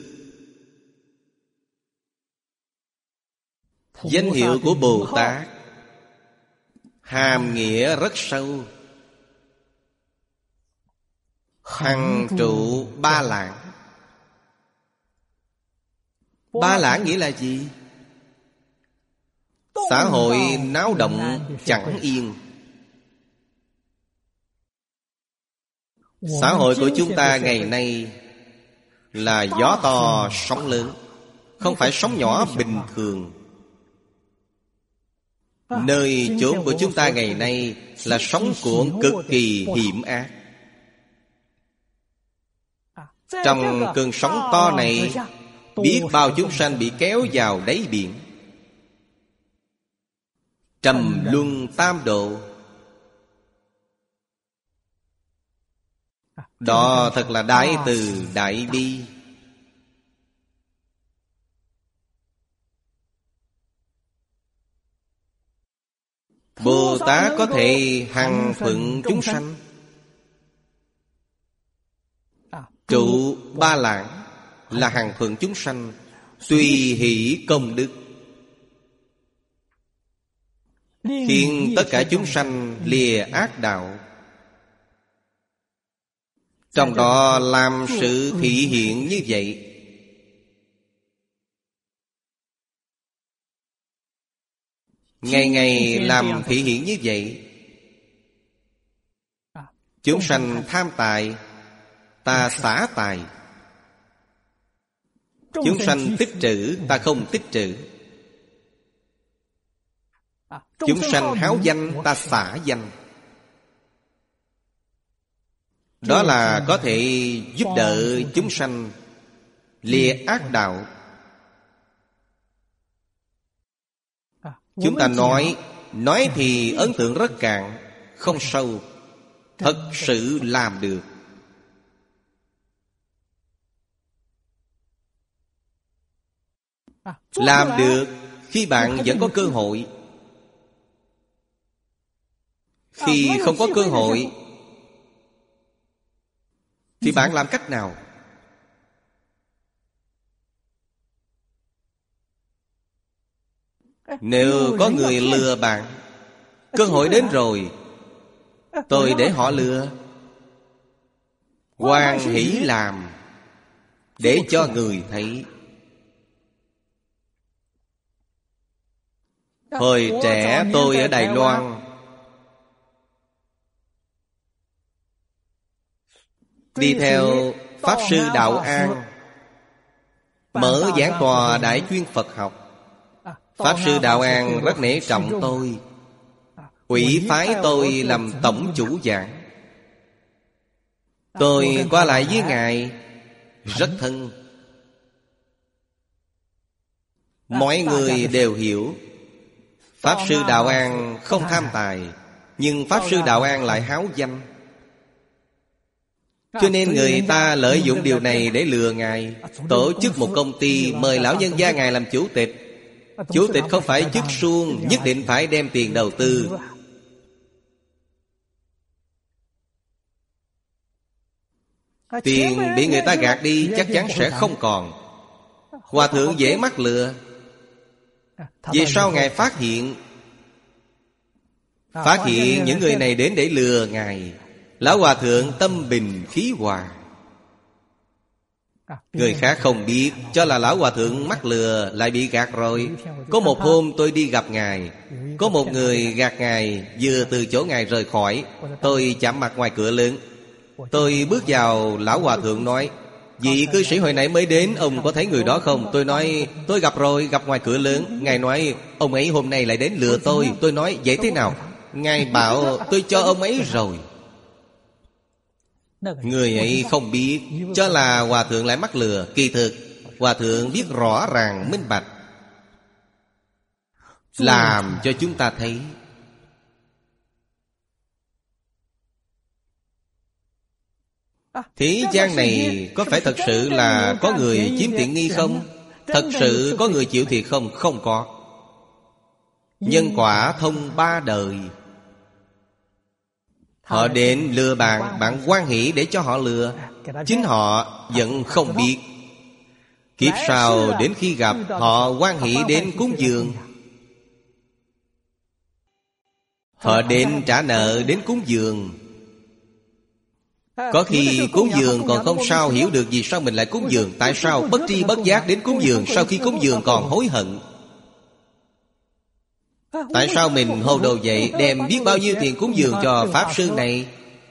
danh hiệu của Bồ Tát hàm nghĩa rất sâu. Hằng trụ ba lãng. Ba lãng nghĩa là gì? Xã hội náo động chẳng yên. Xã hội của chúng ta ngày nay là gió to sóng lớn, không phải sóng nhỏ bình thường. Nơi chốn của chúng ta ngày nay là sóng cuộn cực kỳ hiểm ác. Trong cơn sóng to này, biết bao chúng sanh bị kéo vào đáy biển, trầm luân tam độ. Đó thật là đại từ đại bi. Bồ Tát có thể hằng thuận chúng sanh, trụ ba lãng là hằng thuận chúng sanh, tùy hỷ công đức, khiến tất cả chúng sanh lìa ác đạo. Trong đó làm sự thị hiện như vậy. Ngày ngày làm thị hiện như vậy. Chúng sanh tham tài, ta xả tài. Chúng sanh tích trữ, ta không tích trữ. Chúng sanh háo danh, ta xả danh. Đó là có thể giúp đỡ chúng sanh lìa ác đạo. Chúng ta nói thì ấn tượng rất cạn, không sâu. Thật sự làm được. Làm được khi bạn vẫn có cơ hội. Khi không có cơ hội thì bạn làm cách nào? Nếu có người lừa bạn, cơ hội đến rồi, tôi để họ lừa. Hoan hỷ làm để cho người thấy. Hồi trẻ tôi ở Đài Loan đi theo Pháp Sư Đạo An mở giảng tòa Đại chuyên Phật học. Pháp Sư Đạo An rất nể trọng tôi, ủy phái tôi làm tổng chủ giảng. Tôi qua lại với Ngài rất thân. Mọi người đều hiểu Pháp Sư Đạo An không tham tài, nhưng Pháp Sư Đạo An lại háo danh. Cho nên người ta lợi dụng điều này để lừa Ngài. Tổ chức một công ty, mời lão nhân gia Ngài làm chủ tịch. Chủ tịch không phải chức suông, nhất định phải đem tiền đầu tư. Tiền bị người ta gạt đi chắc chắn sẽ không còn. Hòa thượng dễ mắc lừa. Vì sao Ngài phát hiện những người này đến để lừa Ngài? Lão Hòa Thượng tâm bình khí hòa. Người khác không biết, cho là Lão Hòa Thượng mắc lừa, lại bị gạt rồi. Có một hôm tôi đi gặp Ngài, có một người gạt Ngài, vừa từ chỗ Ngài rời khỏi. Tôi chạm mặt ngoài cửa lớn. Tôi bước vào, Lão Hòa Thượng nói: vị cư sĩ hồi nãy mới đến, ông có thấy người đó không? Tôi nói: tôi gặp rồi, gặp ngoài cửa lớn. Ngài nói: ông ấy hôm nay lại đến lừa tôi. Tôi nói: vậy thế nào? Ngài bảo: tôi cho ông ấy rồi. Người ấy không biết, cho là Hòa Thượng lại mắc lừa. Kỳ thực Hòa Thượng biết rõ ràng minh bạch, làm cho chúng ta thấy thế gian này có phải thật sự là có người chiếm tiện nghi không? Thật sự có người chịu thiệt không? Không có. Nhân quả thông ba đời. Họ đến lừa bạn, bạn hoan hỷ để cho họ lừa. Chính họ vẫn không biết. Kiếp sau đến khi gặp, họ hoan hỷ đến cúng dường. Họ đến trả nợ, đến cúng dường. Có khi cúng dường còn không sao hiểu được vì sao mình lại cúng dường. Tại sao bất tri bất giác đến cúng dường, sau khi cúng dường còn hối hận? Tại sao mình hồ đồ vậy, đem biết bao nhiêu tiền cúng dường cho Pháp Sư này?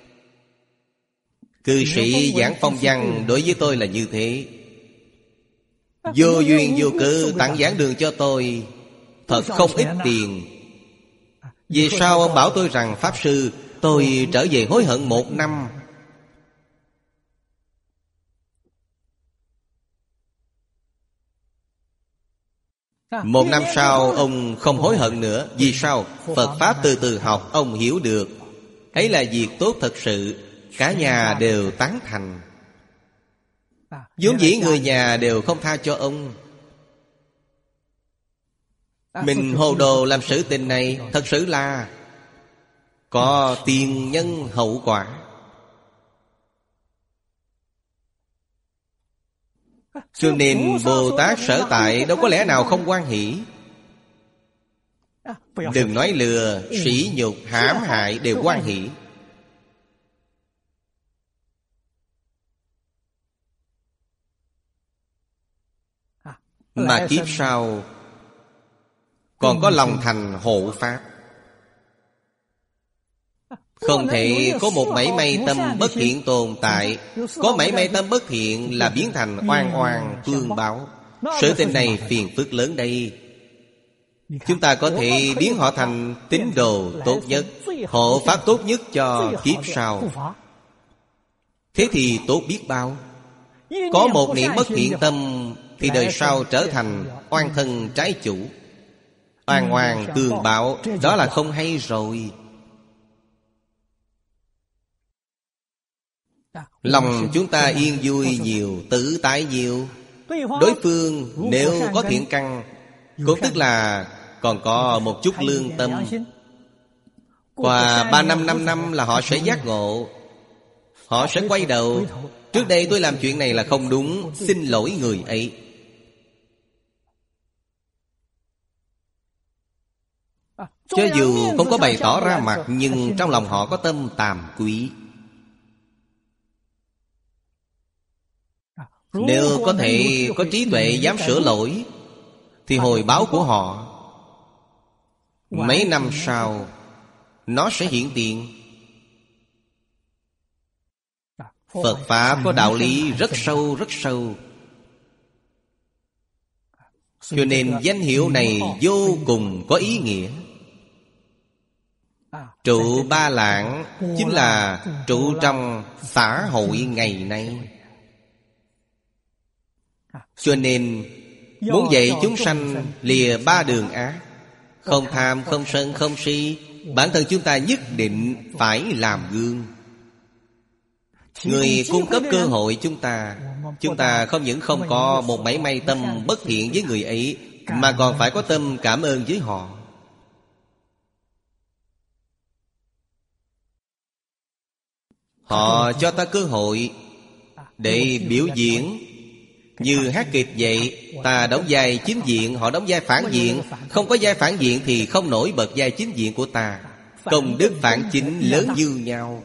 Cư sĩ giảng phong văn đối với tôi là như thế. Vô duyên vô cớ tặng giảng đường cho tôi, thật không ít tiền. Vì sao ông bảo tôi rằng Pháp Sư, tôi trở về hối hận 1 năm. Một năm sau ông không hối hận nữa. Vì sao? Phật Pháp từ từ học, ông hiểu được ấy là việc tốt thật sự. Cả nhà đều tán thành. vốn dĩ người nhà đều không tha cho ông. Mình hồ đồ làm sự tình này, thật sự là có tiền nhân hậu quả. Cho nên Bồ Tát sở tại đâu có lẽ nào không hoan hỷ. Đừng nói lừa, sỉ nhục, hãm hại đều hoan hỷ. Mà kiếp sau còn có lòng thành hộ Pháp. Không thể có một mảy may tâm bất thiện tồn tại. Có mảy may tâm bất thiện là biến thành oan oan tương báo. Sự tình này phiền phức lớn đây. Chúng ta có thể biến họ thành tín đồ tốt nhất, hộ Pháp tốt nhất cho kiếp sau. Thế thì tốt biết bao. Có một niệm bất thiện tâm thì đời sau trở thành oan thân trái chủ, oan oan tương báo. Đó là không hay rồi. Lòng chúng ta yên vui nhiều, tự tại nhiều. Đối phương nếu có thiện căn, cũng tức là còn có một chút lương tâm. Qua 3 năm, 5 năm là họ sẽ giác ngộ. Họ sẽ quay đầu. Trước đây tôi làm chuyện này là không đúng, xin lỗi người ấy. Cho dù không có bày tỏ ra mặt, nhưng trong lòng họ có tâm tàm quý. Nếu có thể có trí tuệ dám sửa lỗi, thì hồi báo của họ mấy năm sau nó sẽ hiện tiền. Phật Pháp có đạo lý rất sâu, rất sâu. Cho nên danh hiệu này vô cùng có ý nghĩa. Trụ Ba Lạng chính là trụ trong xã hội ngày nay. Cho nên muốn dạy chúng sanh lìa ba đường ác, không tham, không sân, không si, bản thân chúng ta nhất định phải làm gương. Người cung cấp cơ hội chúng ta không những không có một mảy may tâm bất thiện với người ấy, mà còn phải có tâm cảm ơn với họ. Họ cho ta cơ hội để biểu diễn. Như hát kịch vậy, ta đóng vai chính diện, họ đóng vai phản diện. Không có vai phản diện thì không nổi bật vai chính diện của ta. Công đức phản chính lớn như nhau.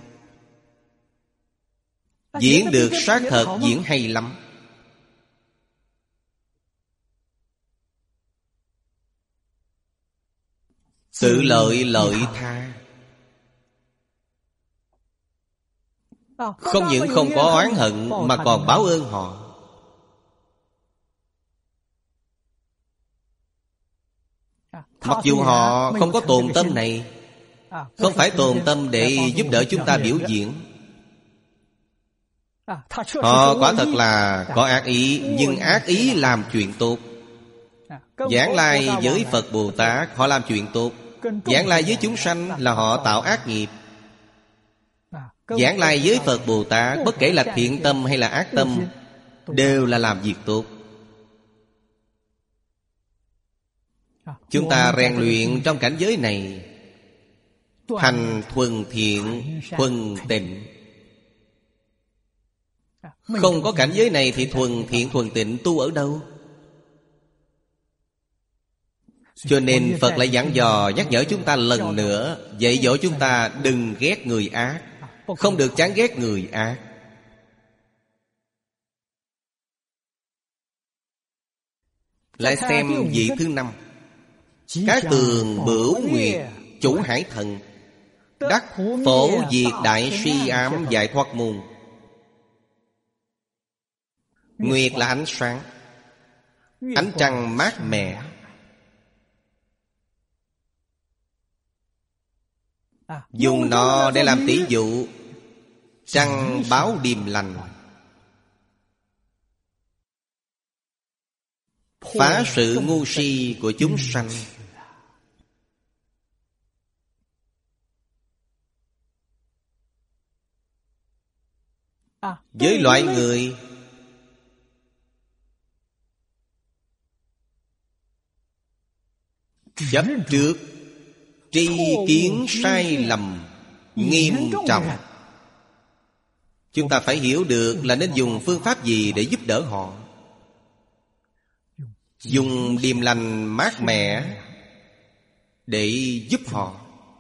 Diễn được sát thật, diễn hay lắm. Sự lợi lợi tha. Không những không có oán hận, mà còn báo ơn họ. Mặc dù họ không có tồn tâm này, không phải tồn tâm để giúp đỡ chúng ta biểu diễn. Họ quả thật là có ác ý, nhưng ác ý làm chuyện tốt. Giảng lai với Phật Bồ Tát, họ làm chuyện tốt. Giảng lai với chúng sanh là họ tạo ác nghiệp. Giảng lai với Phật Bồ Tát, bất kể là thiện tâm hay là ác tâm, đều là làm việc tốt. Chúng ta rèn luyện trong cảnh giới này, hành thuần thiện, thuần tịnh. Không có cảnh giới này thì thuần thiện, thuần tịnh tu ở đâu? Cho nên Phật lại dặn dò nhắc nhở chúng ta lần nữa, dạy dỗ chúng ta đừng ghét người ác, không được chán ghét người ác. Lại xem vị thứ 5, Cái Tường Bửu Nguyệt, chủ Hải Thần, đắc phổ diệt đại suy ám giải thoát môn. Nguyệt là ánh sáng, ánh trăng mát mẻ. Dùng nó để làm tỷ dụ. Trăng báo điềm lành, phá sự ngu si của chúng sanh. Với loại người chấp trước, tri kiến sai lầm nghiêm trọng, chúng ta phải hiểu được là nên dùng phương pháp gì để giúp đỡ họ. Dùng điềm lành mát mẻ để giúp họ.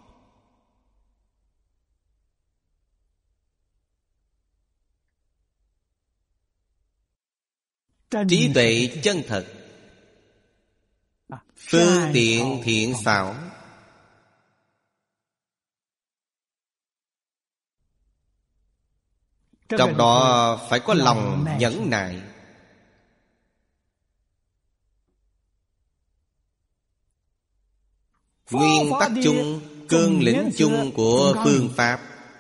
Trí tuệ chân thật, phương tiện thiện xảo. Trong đó phải có lòng nhẫn nại. Nguyên tắc chung, cương lĩnh chung của phương pháp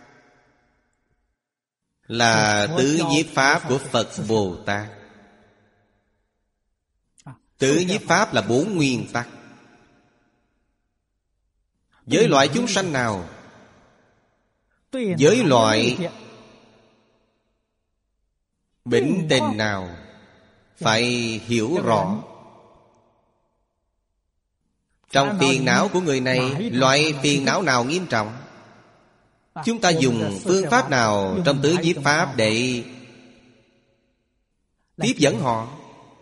là tứ nhiếp pháp của Phật Bồ Tát. Tứ nhiếp pháp là 4 nguyên tắc. Với loại chúng sanh nào, với loại bệnh tình nào, phải hiểu rõ. Trong phiền não của người này, loại phiền não nào nghiêm trọng, chúng ta dùng phương pháp nào trong tứ nhiếp pháp để tiếp dẫn họ,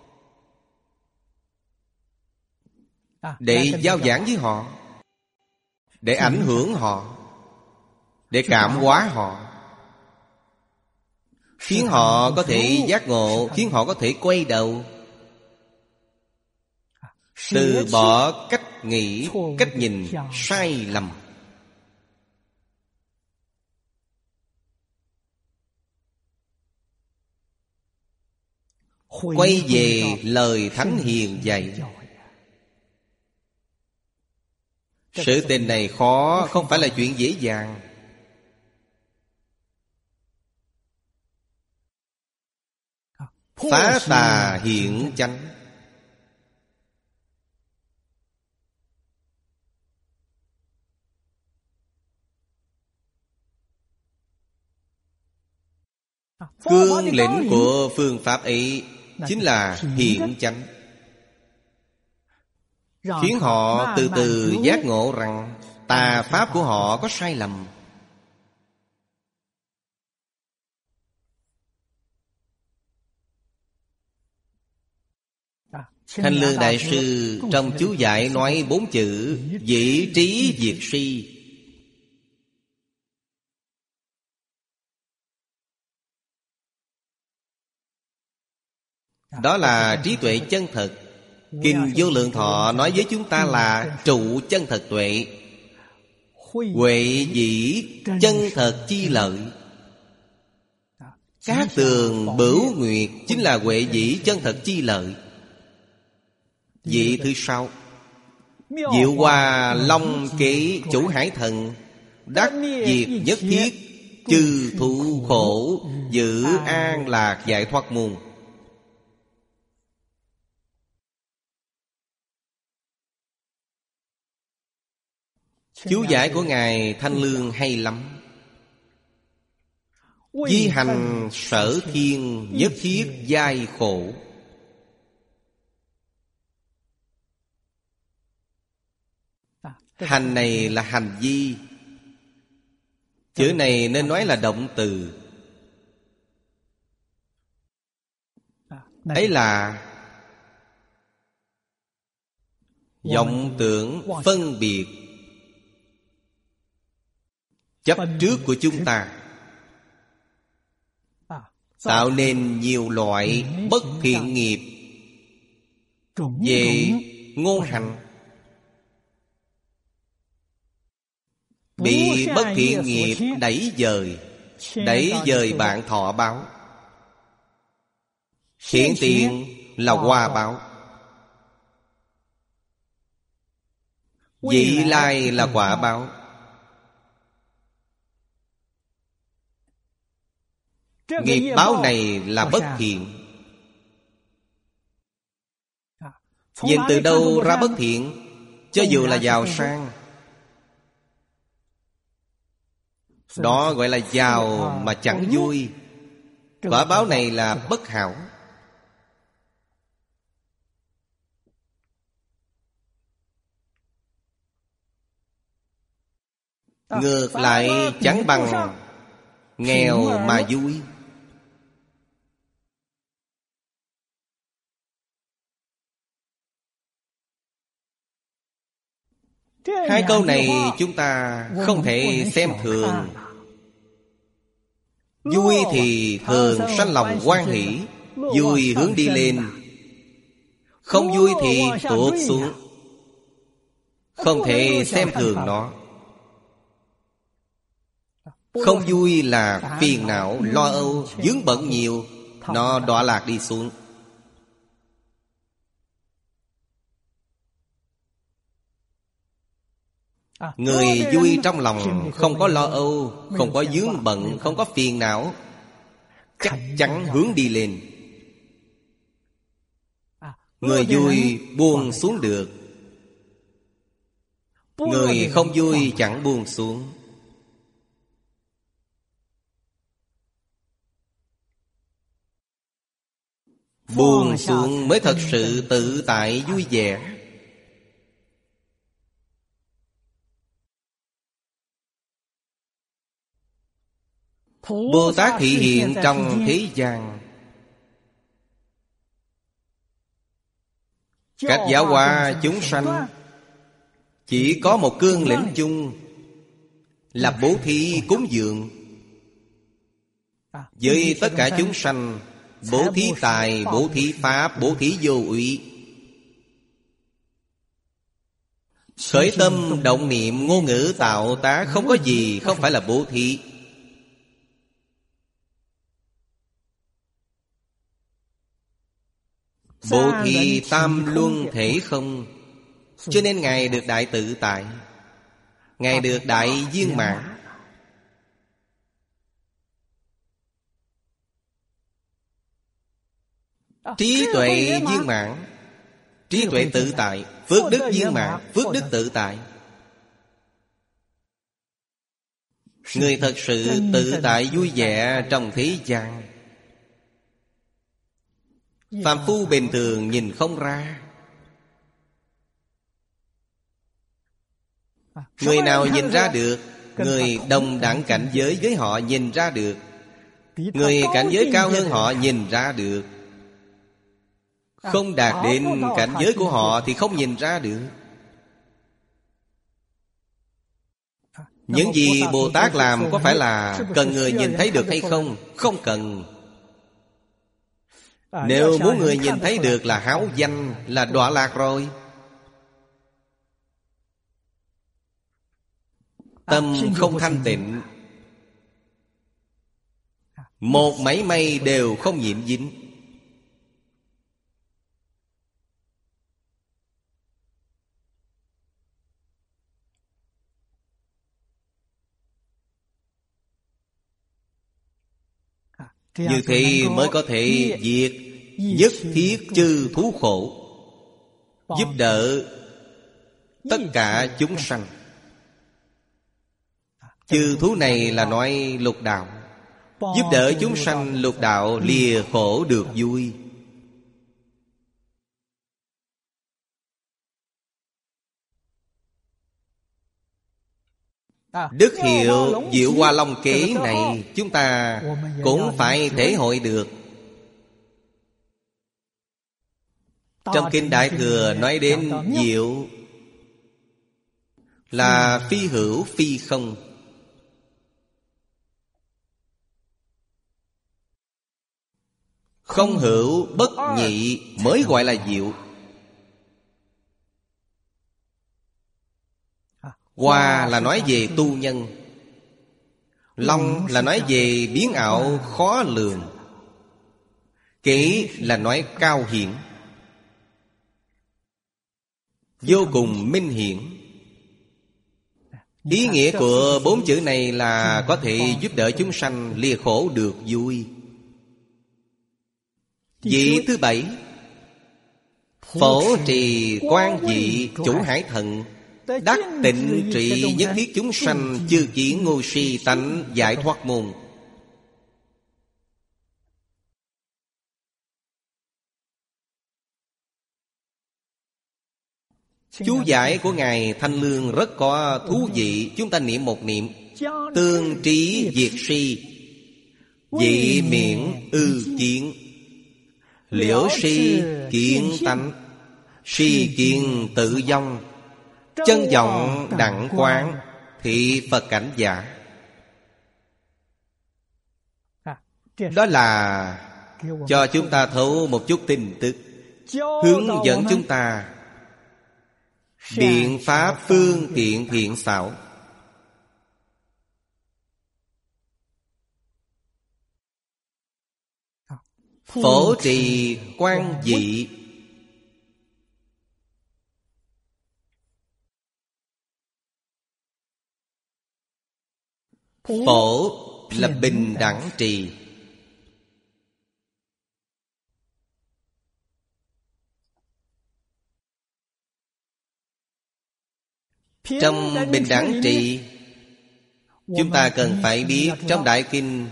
để giao giảng với họ, để ảnh hưởng họ, để cảm hóa họ, khiến họ có thể giác ngộ, khiến họ có thể quay đầu, từ bỏ cách nghĩ, cách nhìn sai lầm. Quay về lời Thánh Hiền dạy. Sự tình này khó, không phải là chuyện dễ dàng. Phá tà hiện chánh. Cương lĩnh của phương pháp ấy chính là hiện chánh, khiến họ từ từ giác ngộ rằng tà pháp của họ có sai lầm. Thanh Lương Đại Sư trong chú giải nói 4 chữ dĩ trí diệt si. Đó là trí tuệ chân thật. Kinh Vô Lượng Thọ nói với chúng ta là trụ chân thật tuệ, huệ dĩ chân thật chi lợi. Cát tường Bửu Nguyệt chính là huệ dĩ chân thật chi lợi. Vị thứ 6, Diệu Hoa Long Ký Chủ Hải Thần, đắc diệt nhất thiết chư thụ khổ, giữ an lạc giải thoát môn. Chú giải của Ngài Thanh Lương hay lắm. Di hành sở thiên nhất thiết giai khổ. Hành này là hành vi. Chữ này nên nói là động từ. Ấy là vọng tưởng phân biệt chấp trước của chúng ta, tạo nên nhiều loại bất thiện nghiệp về ngôn hành. Bị bất thiện nghiệp đẩy dời bạn thọ báo. Hiện tiền là hoa báo, vị lai là quả báo. Nghiệp báo này là bất thiện. Nhìn từ đâu ra bất thiện? Cho dù là giàu sang, đó gọi là giàu mà chẳng vui. Quả báo này là bất hảo. Ngược lại chẳng bằng nghèo mà vui. Hai câu này chúng ta không thể xem thường. Vui thì thường sanh lòng hoan hỷ, vui hướng đi lên. Không vui thì tuột xuống. Không thể xem thường nó. Không vui là phiền não, lo âu, vướng bận nhiều, nó đọa lạc đi xuống. Người vui trong lòng, không có lo âu, không có vướng bận, không có phiền não, chắc chắn hướng đi lên. Người vui buông xuống được, người không vui chẳng buông xuống. Buông xuống mới thật sự tự tại vui vẻ. Bồ Tát thị hiện trong thế gian, cách giáo hóa chúng sanh chỉ có một cương lĩnh chung là bố thí cúng dường. Với tất cả chúng sanh, bố thí tài, bố thí pháp, bố thí vô úy. Khởi tâm động niệm ngôn ngữ tạo tác không có gì không phải là bố thí. Bố thí tam luân thể không. Cho nên Ngài được đại tự tại, Ngài được đại viên mãn. Trí tuệ viên mãn, trí tuệ tự tại. Phước đức viên mãn, phước đức tự tại. Người thật sự tự tại vui vẻ trong thế gian, phàm phu bình thường nhìn không ra. Người nào nhìn ra được? Người đồng đẳng cảnh giới với họ nhìn ra được. Người cảnh giới cao hơn họ nhìn ra được. Không đạt đến cảnh giới của họ thì không nhìn ra được. Những gì Bồ Tát làm có phải là cần người nhìn thấy được hay không? Không cần. Nếu muốn người nhìn thấy được là háo danh, là đọa lạc rồi. Tâm không thanh tịnh, một mảy may đều không nhiễm dính. Như thế mới có thể diệt nhất thiết chư thú khổ, giúp đỡ tất cả chúng sanh. Chư thú này là nói lục đạo, giúp đỡ chúng sanh lục đạo lìa khổ được vui. Đức hiệu Diệu Hoa Long Kế này chúng ta cũng phải thể hội được. Trong Kinh Đại Thừa nói đến diệu là phi hữu phi không. Không hữu bất nhị mới gọi là diệu. Hoa là nói về tu nhân, long là nói về biến ảo khó lường, kế là nói cao hiển, vô cùng minh hiển. Ý nghĩa của bốn chữ này là có thể giúp đỡ chúng sanh lìa khổ được vui. Vị thứ bảy, phổ trì quan dị chủ hải thần, đắc tịnh trị nhất thiết chúng sanh, chư kiến ngu si tánh giải thoát môn. Chú giải của Ngài Thanh Lương rất có thú vị. Chúng ta niệm một niệm: tương trí diệt si, dị miễn ư kiến, liễu si kiến tánh, si kiến tự vong, chân vọng đẳng quán, thị Phật cảnh giả. Đó là cho chúng ta thấu một chút tin tức, hướng dẫn chúng ta biện pháp phương tiện thiện xảo. Phổ trì quan dị, phổ là bình đẳng trì. Trong bình đẳng trì, chúng ta cần phải biết trong Đại Kinh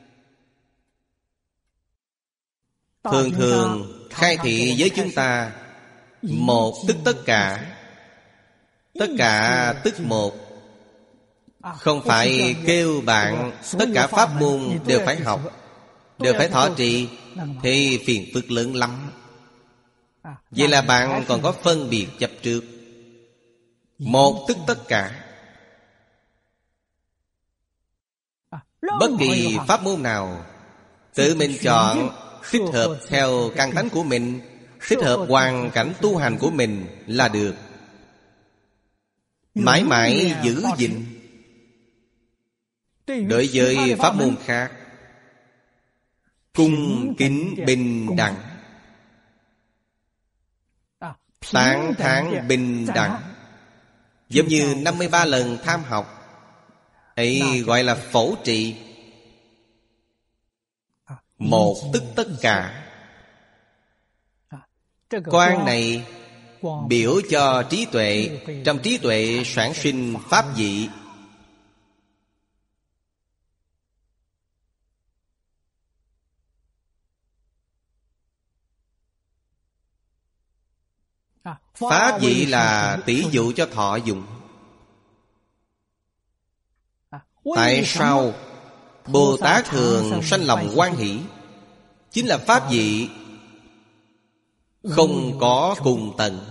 thường thường khai thị với chúng ta một tức tất cả, tất cả tức một. Không phải kêu bạn tất cả pháp môn đều phải học, đều phải thọ trì, thì phiền phức lớn lắm. Vậy là bạn còn có phân biệt chấp trước. Một tức tất cả. Bất kỳ pháp môn nào tự mình chọn, thích hợp theo căn tánh của mình, thích hợp hoàn cảnh tu hành của mình là được. mãi mãi giữ gìn. Đối với pháp môn khác, cung kính bình đẳng, tán thán bình đẳng. Giống như 53 lần tham học ấy gọi là phổ trị. Một tức tất cả. Quan này biểu cho trí tuệ. Trong trí tuệ sản sinh pháp vị. Pháp vị là tỷ dụ cho thọ dụng. Tại sao Bồ Tát thường sanh lòng hoan hỷ? Chính là pháp vị không có cùng tận.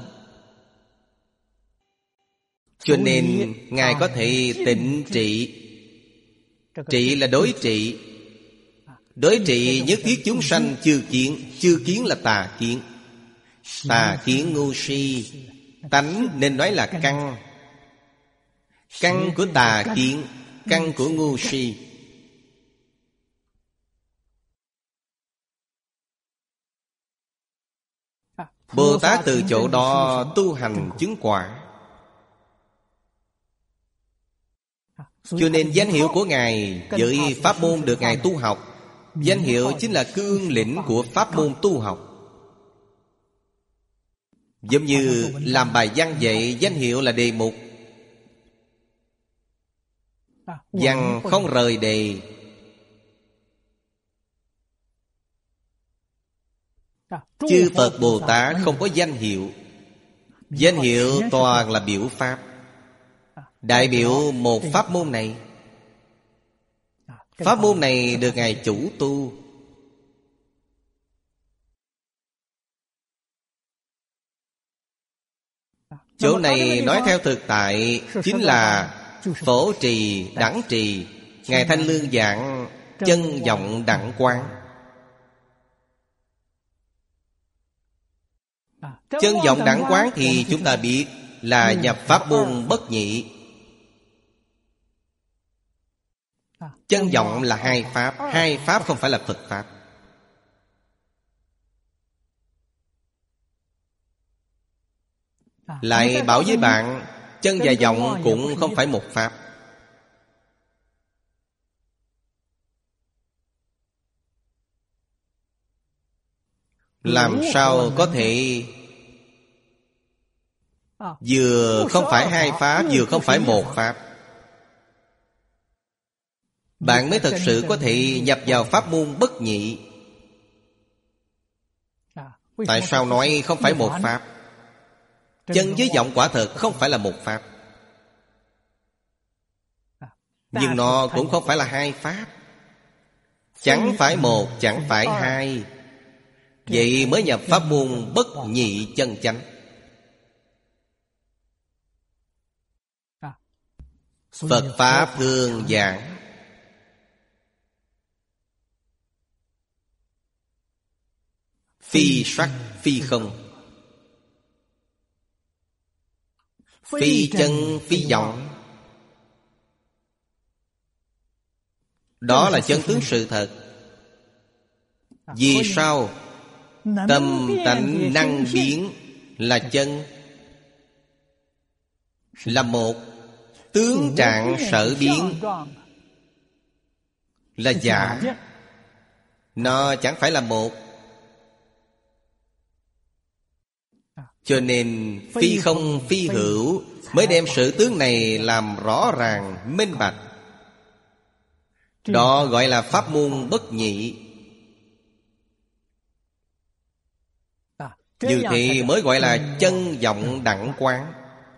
Cho nên Ngài có thể tịnh trị. Trị là đối trị. Đối trị nhất thiết chúng sanh chư kiến. Chư kiến là tà kiến. Tà kiến ngu si. Tánh nên nói là căn. Căn của tà kiến, căn của ngu si. Bồ Tát từ chỗ đó tu hành chứng quả. Cho nên danh hiệu của Ngài với pháp môn được Ngài tu học, danh hiệu chính là cương lĩnh của pháp môn tu học. Giống như làm bài văn vậy, danh hiệu là đề mục. Văn không rời đề. Chư Phật Bồ Tát không có danh hiệu. Danh hiệu toàn là biểu pháp, đại biểu một pháp môn này. Pháp môn này được Ngài chủ tu. Chỗ này nói theo thực tại chính là phổ trì, đẳng trì. Ngài Thanh Lương giảng chân vọng đẳng quán. Chân vọng đẳng quán thì chúng ta biết là nhập pháp môn bất nhị. Chân vọng là hai pháp. Hai pháp không phải là Phật pháp. Lại bảo với bạn, chân và vọng cũng không phải một pháp. Làm sao có thể vừa không phải hai pháp, vừa không phải một pháp? Bạn mới thật sự có thể nhập vào pháp môn bất nhị. Tại sao nói không phải một pháp? Chân với vọng quả thật không phải là một pháp, nhưng nó cũng không phải là hai pháp. Chẳng phải một, chẳng phải hai. Vậy mới nhập pháp môn bất nhị chân chánh. Phật Pháp thường giảng phi sắc phi không, phi chân phi vọng. Đó là chân tướng sự thật. Vì sao? Tâm tánh năng biến là chân, là một. Tướng trạng sở biến là giả. Nó chẳng phải là một. Cho nên phi không phi hữu mới đem sự tướng này làm rõ ràng minh bạch. Đó gọi là pháp môn bất nhị. Như thế mới gọi là chân vọng đẳng quán.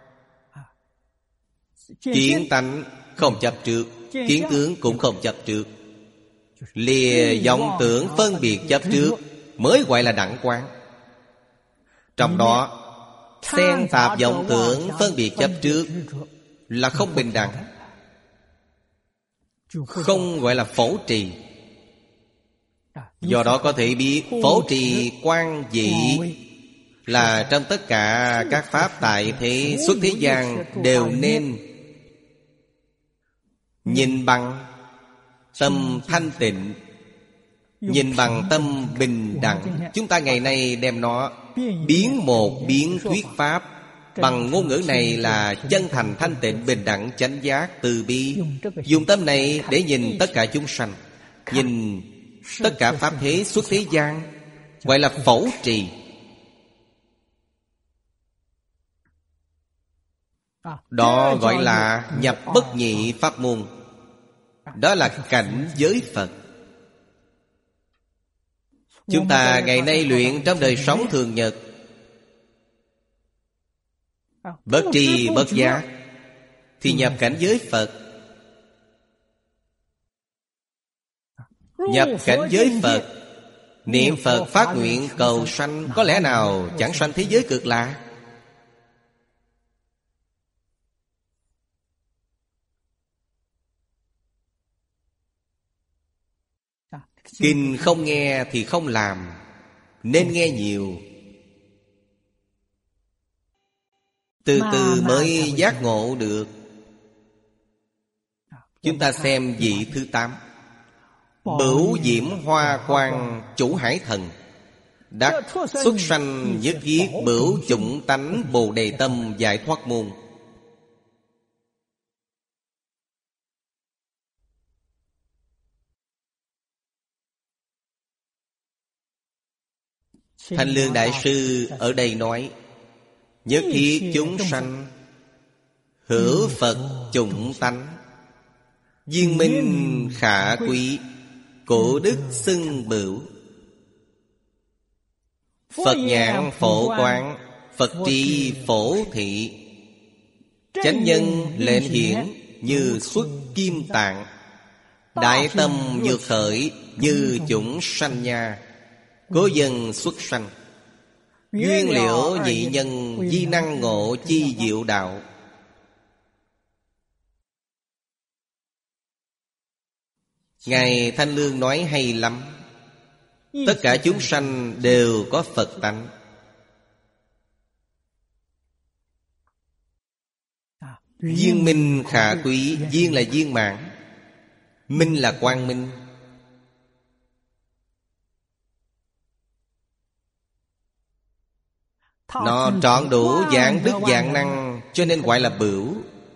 Kiến tánh không chấp trước, kiến tướng cũng không chấp trước. Lìa vọng tưởng phân biệt chấp trước mới gọi là đẳng quán. Trong đó xen tạp vọng tưởng phân biệt chấp trước là không bình đẳng, không gọi là phổ trì. Do đó có thể biết phổ trì quan vị là trong tất cả các pháp tại thế xuất thế gian đều nên nhìn bằng tâm thanh tịnh, nhìn bằng tâm bình đẳng. Chúng ta ngày nay đem nó biến một biến thuyết pháp. Bằng ngôn ngữ này là chân thành thanh tịnh bình đẳng chánh giác từ bi. Dùng tâm này để nhìn tất cả chúng sanh, nhìn tất cả pháp thế xuất thế gian, gọi là phẩu trì. Đó gọi là nhập bất nhị pháp môn. Đó là cảnh giới Phật. Chúng ta ngày nay luyện trong đời sống thường nhật, bất tri bất giác, thì nhập cảnh giới Phật. Nhập cảnh giới Phật, niệm Phật phát nguyện cầu sanh, có lẽ nào chẳng sanh thế giới cực lạc? Kinh không nghe thì không làm, nên nghe nhiều. Từ từ mới giác ngộ được. Chúng ta xem vị thứ 8. Bửu diễm hoa quang chủ hải thần, đắc xuất sanh nhất thiết bửu chủng tánh bồ đề tâm giải thoát môn. Thanh Lương Đại Sư ở đây nói, nhất thiết chúng sanh hữu Phật chủng tánh, viên minh khả quý, cổ đức xưng bửu. Phật nhãn phổ quán, Phật tri phổ thị, chánh nhân lệnh hiển như xuất kim tạng, đại tâm nhược khởi như chủng sanh nha. Cố dân xuất sanh, duyên liễu nhị nhân di năng ngộ chi diệu đạo. Ngài Thanh Lương nói hay lắm. Tất cả chúng sanh đều có Phật tánh. Viên minh khả quý. Viên là viên mãn, minh là quang minh. Nó trọn đủ dạng đức dạng năng, cho nên gọi là bửu.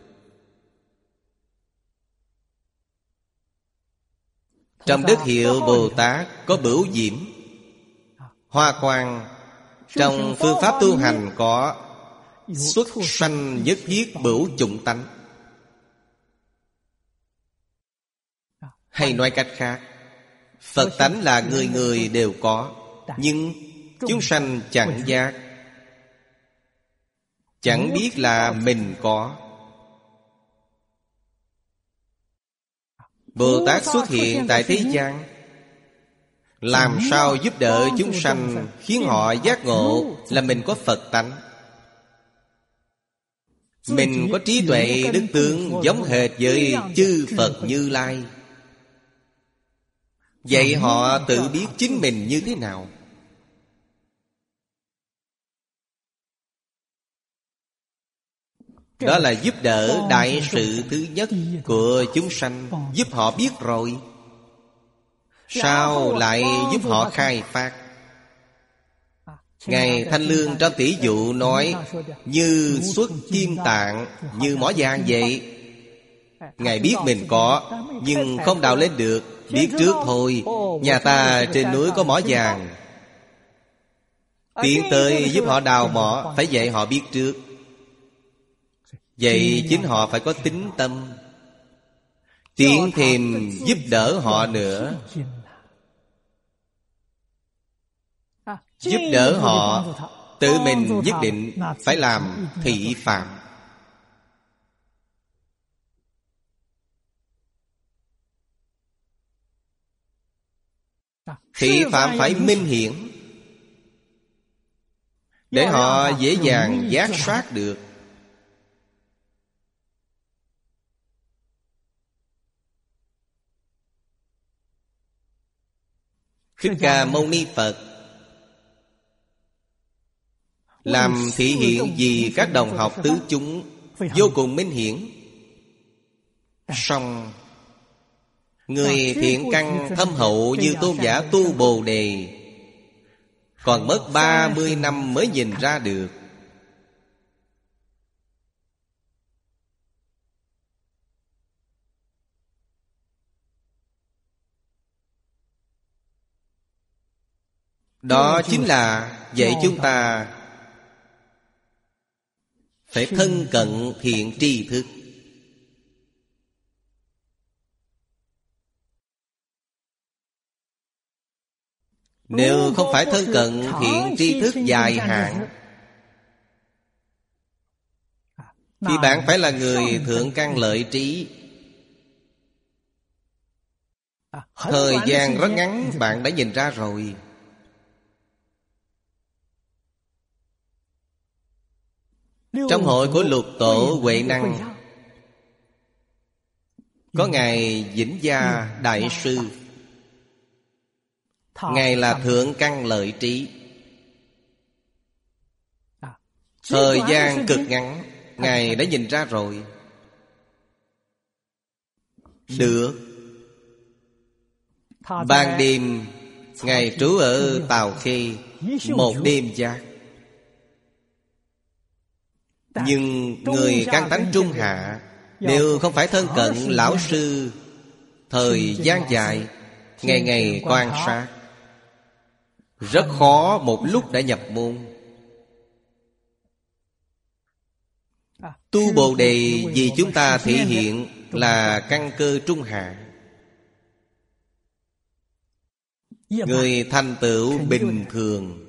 Trong đức hiệu Bồ Tát có bửu diễm, hoa quang. Trong phương pháp tu hành có xuất sanh nhất thiết bửu chủng tánh. Hay nói cách khác, Phật tánh là người người đều có, nhưng chúng sanh chẳng giác, chẳng biết là mình có. Bồ Tát xuất hiện tại thế gian, làm sao giúp đỡ chúng sanh, khiến họ giác ngộ là mình có Phật tánh. Mình có trí tuệ đức tướng giống hệt với chư Phật Như Lai. Vậy họ tự biết chính mình như thế nào? Đó là giúp đỡ đại sự thứ nhất của chúng sanh. Giúp họ biết rồi, sao lại giúp họ khai phát? Ngài Thanh Lương trong tỷ dụ nói, như xuất kim tạng, như mỏ vàng vậy. Ngài biết mình có, nhưng không đào lên được. Biết trước thôi, nhà ta trên núi có mỏ vàng, tiến tới giúp họ đào mỏ, phải dạy họ biết trước. Vậy chính họ phải có tín tâm, tiến thêm giúp đỡ họ nữa. Giúp đỡ họ, tự mình nhất định phải làm thị phạm. Thị phạm phải minh hiển, để họ dễ dàng giác soát được. Thích Ca Mâu Ni Phật làm thị hiện vì các đồng học tứ chúng vô cùng minh hiển. Song người thiện căn thâm hậu như tôn giả Tu Bồ Đề còn mất 30 năm mới nhìn ra được. Đó chính là dạy chúng ta phải thân cận thiện tri thức. Nếu không phải thân cận thiện tri thức dài hạn thì bạn phải là người thượng căn lợi trí. Thời gian rất ngắn bạn đã nhìn ra rồi. Trong hội của Lục Tổ Huệ Năng có Ngài Vĩnh Gia Đại Sư. Ngài là thượng căn lợi trí. Thời gian cực ngắn Ngài đã nhìn ra rồi. Được. Ban đêm Ngài trú ở Tào Khê, một đêm giác. Nhưng người căn tánh trung hạ nếu không phải thân cận lão sư thời gian dài, ngày ngày quan sát, rất khó một lúc đã nhập môn. Tu Bồ Đề vì chúng ta thể hiện là căn cơ trung hạ. Người thành tựu bình thường.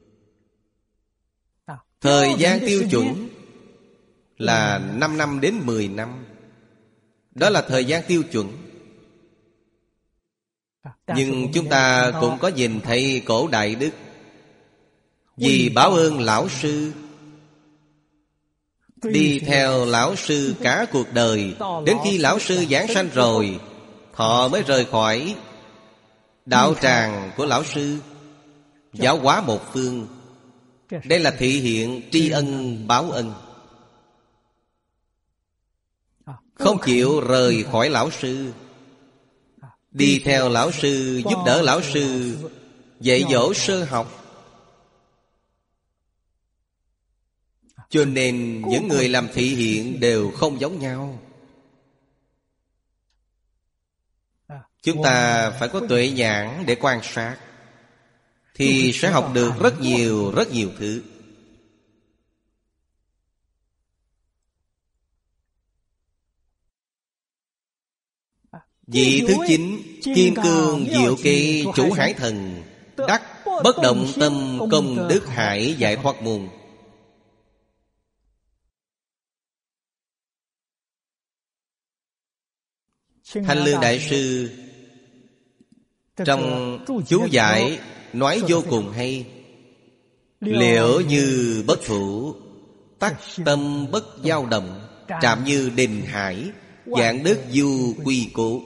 Thời gian tiêu chuẩn là 5 năm đến 10 năm. Đó là thời gian tiêu chuẩn. Nhưng chúng ta cũng có nhìn thấy cổ Đại Đức vì báo ơn lão sư, đi theo lão sư cả cuộc đời. Đến khi lão sư giảng sanh rồi, họ mới rời khỏi đạo tràng của lão sư, giáo hóa một phương. Đây là thể hiện tri ân báo ân. Không chịu rời khỏi lão sư, đi theo lão sư, giúp đỡ lão sư dạy dỗ sơ học. Cho nên những người làm thị hiện đều không giống nhau. Chúng ta phải có tuệ nhãn để quan sát, thì sẽ học được rất nhiều thứ. Vị thứ 9, Kim Cương Diệu Kỳ Chủ Hải Thần, đắc bất động tâm công đức hải giải thoát môn. Thanh Lương Đại Sư trong chú giải nói vô cùng hay. Liễu như bất thủ, tắc tâm bất dao động, trạm như đình hải, dạng đức du quy cố.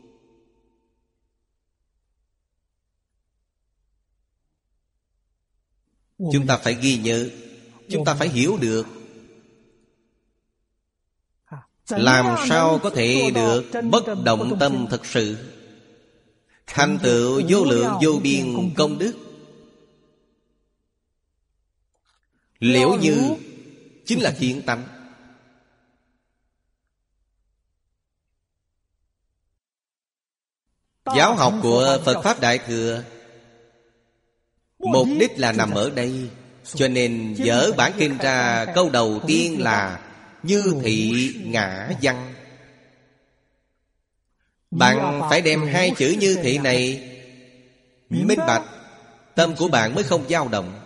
Chúng ta phải ghi nhớ, chúng ta phải hiểu được. Làm sao có thể được bất động tâm thực sự, thành tựu vô lượng vô biên công đức. Liễu như chính là kiến tánh. Giáo học của Phật Pháp Đại Thừa mục đích là nằm ở đây. Cho nên dở bản kinh ra, câu đầu tiên là như thị ngã văn. Bạn phải đem hai chữ như thị này minh bạch, tâm của bạn mới không dao động.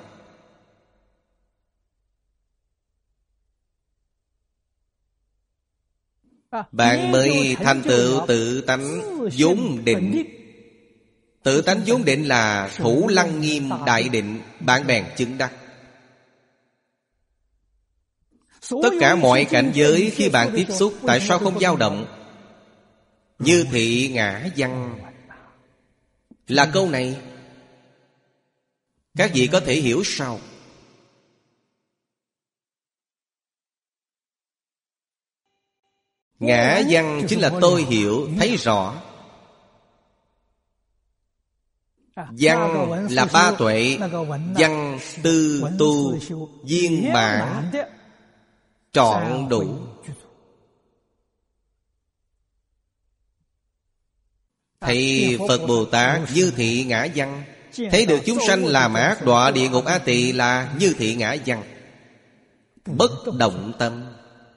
Bạn mới thành tựu tự tánh vốn định. Tự tánh vốn định là thủ lăng nghiêm đại định, bạn bèn chứng đắc. Tất cả mọi cảnh giới khi bạn tiếp xúc, tại sao không dao động? Như thị ngã văn là câu này. Các vị có thể hiểu sao? Ngã văn chính là tôi hiểu, thấy rõ. Văn là ba tuệ. Văn tư tu viên mãn trọn đủ. Thấy Phật Bồ Tát như thị ngã văn, thấy được chúng sanh làm ác đọa địa ngục A Tỳ là như thị ngã văn, bất động tâm.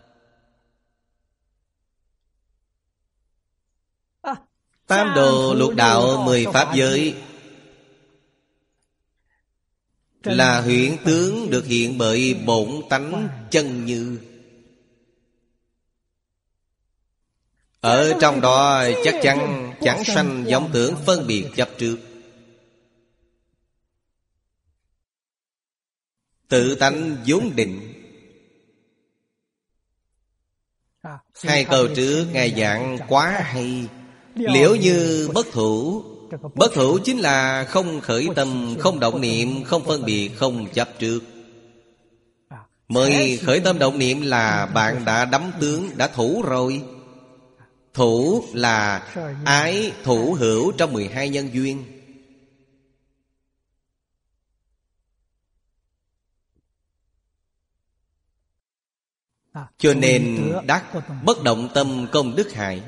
Tam đồ lục đạo 10 pháp giới là huyễn tướng được hiện bởi bổn tánh chân như. Ở trong đó chắc chắn chẳng sanh vọng tưởng phân biệt chấp trước. Tự tánh vốn định. Hai câu trước Ngài giảng quá hay. Liễu như bất thủ. Bất thủ chính là không khởi tâm, không động niệm, không phân biệt, không chấp trước. Mới khởi tâm động niệm là bạn đã đắm tướng, đã thủ rồi. Thủ là ái thủ hữu trong 12 nhân duyên. Cho nên đắc bất động tâm công đức hải.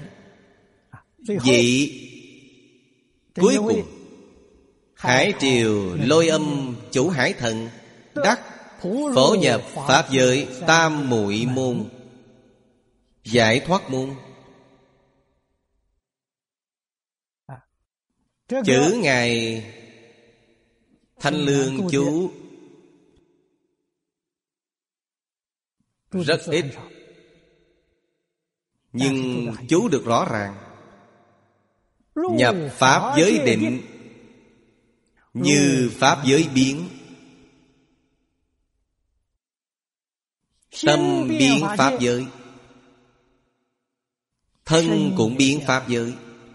Vị cuối cùng hải triều lôi âm chủ hải thần đắc phổ nhập pháp giới tam muội môn, giải thoát môn. Chữ Ngài Thanh Lương chú rất ít, nhưng chú được rõ ràng. Nhập pháp giới định như pháp giới biến. Tâm biến pháp giới, thân cũng biến pháp giới.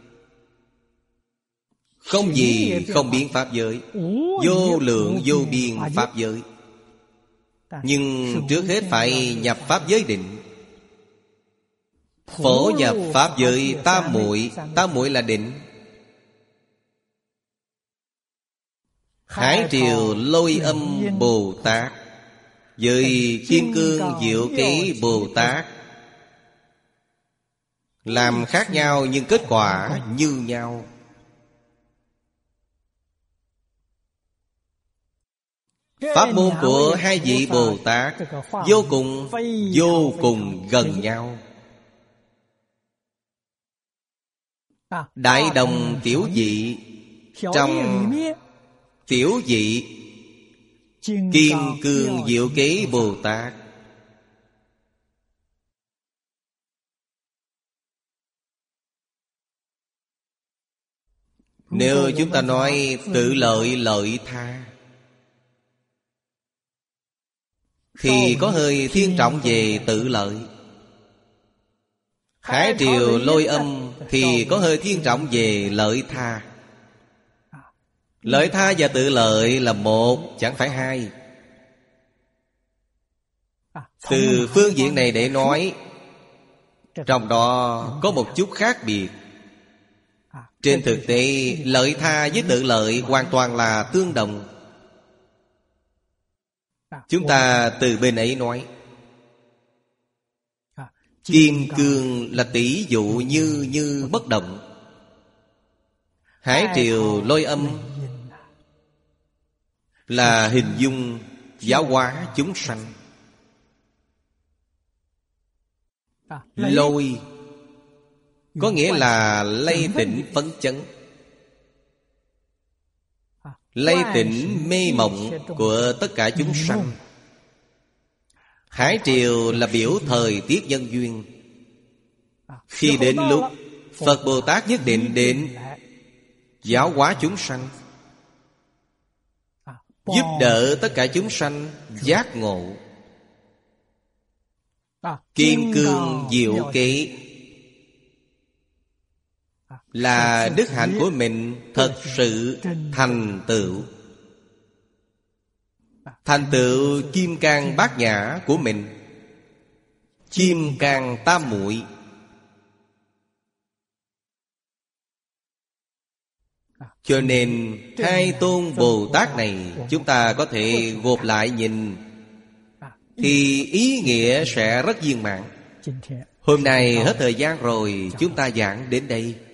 Không gì không biến pháp giới, vô lượng vô biên pháp giới. Nhưng trước hết phải nhập pháp giới định. Phổ nhập pháp giới tam muội. Tam muội là định. Hải triều lôi âm Bồ Tát với Kim Cương Diệu Ký Bồ Tát làm khác nhau nhưng kết quả như nhau. Pháp môn của hai vị Bồ Tát vô cùng gần nhau. Đại đồng tiểu dị. Trong tiểu dị Kim Cương Diệu Ký Bồ Tát nếu chúng ta nói tự lợi lợi tha thì có hơi thiên trọng về tự lợi. Hải triều lôi âm thì có hơi thiên trọng về lợi tha. Lợi tha và tự lợi là một, chẳng phải hai. Từ phương diện này để nói, trong đó có một chút khác biệt. Trên thực tế, lợi tha với tự lợi hoàn toàn là tương đồng. Chúng ta từ bên ấy nói, Kim cương là tỷ dụ như bất động. Hải triều lôi âm là hình dung giáo hóa chúng sanh. Lôi có nghĩa là lay tỉnh phấn chấn, lay tỉnh mê mộng của tất cả chúng sanh. Hải triều là biểu thời tiết nhân duyên. Khi đến lúc Phật Bồ Tát nhất định đến giáo hóa chúng sanh, giúp đỡ tất cả chúng sanh giác ngộ. Kim cương diệu ký là đức hạnh của mình thật sự thành tựu. Thành tựu kim cang bát nhã của mình. Kim cang tam muội Cho nên hai tôn Bồ Tát này chúng ta có thể gộp lại nhìn thì ý nghĩa sẽ rất viên mãn. Hôm nay hết thời gian rồi, chúng ta giảng đến đây.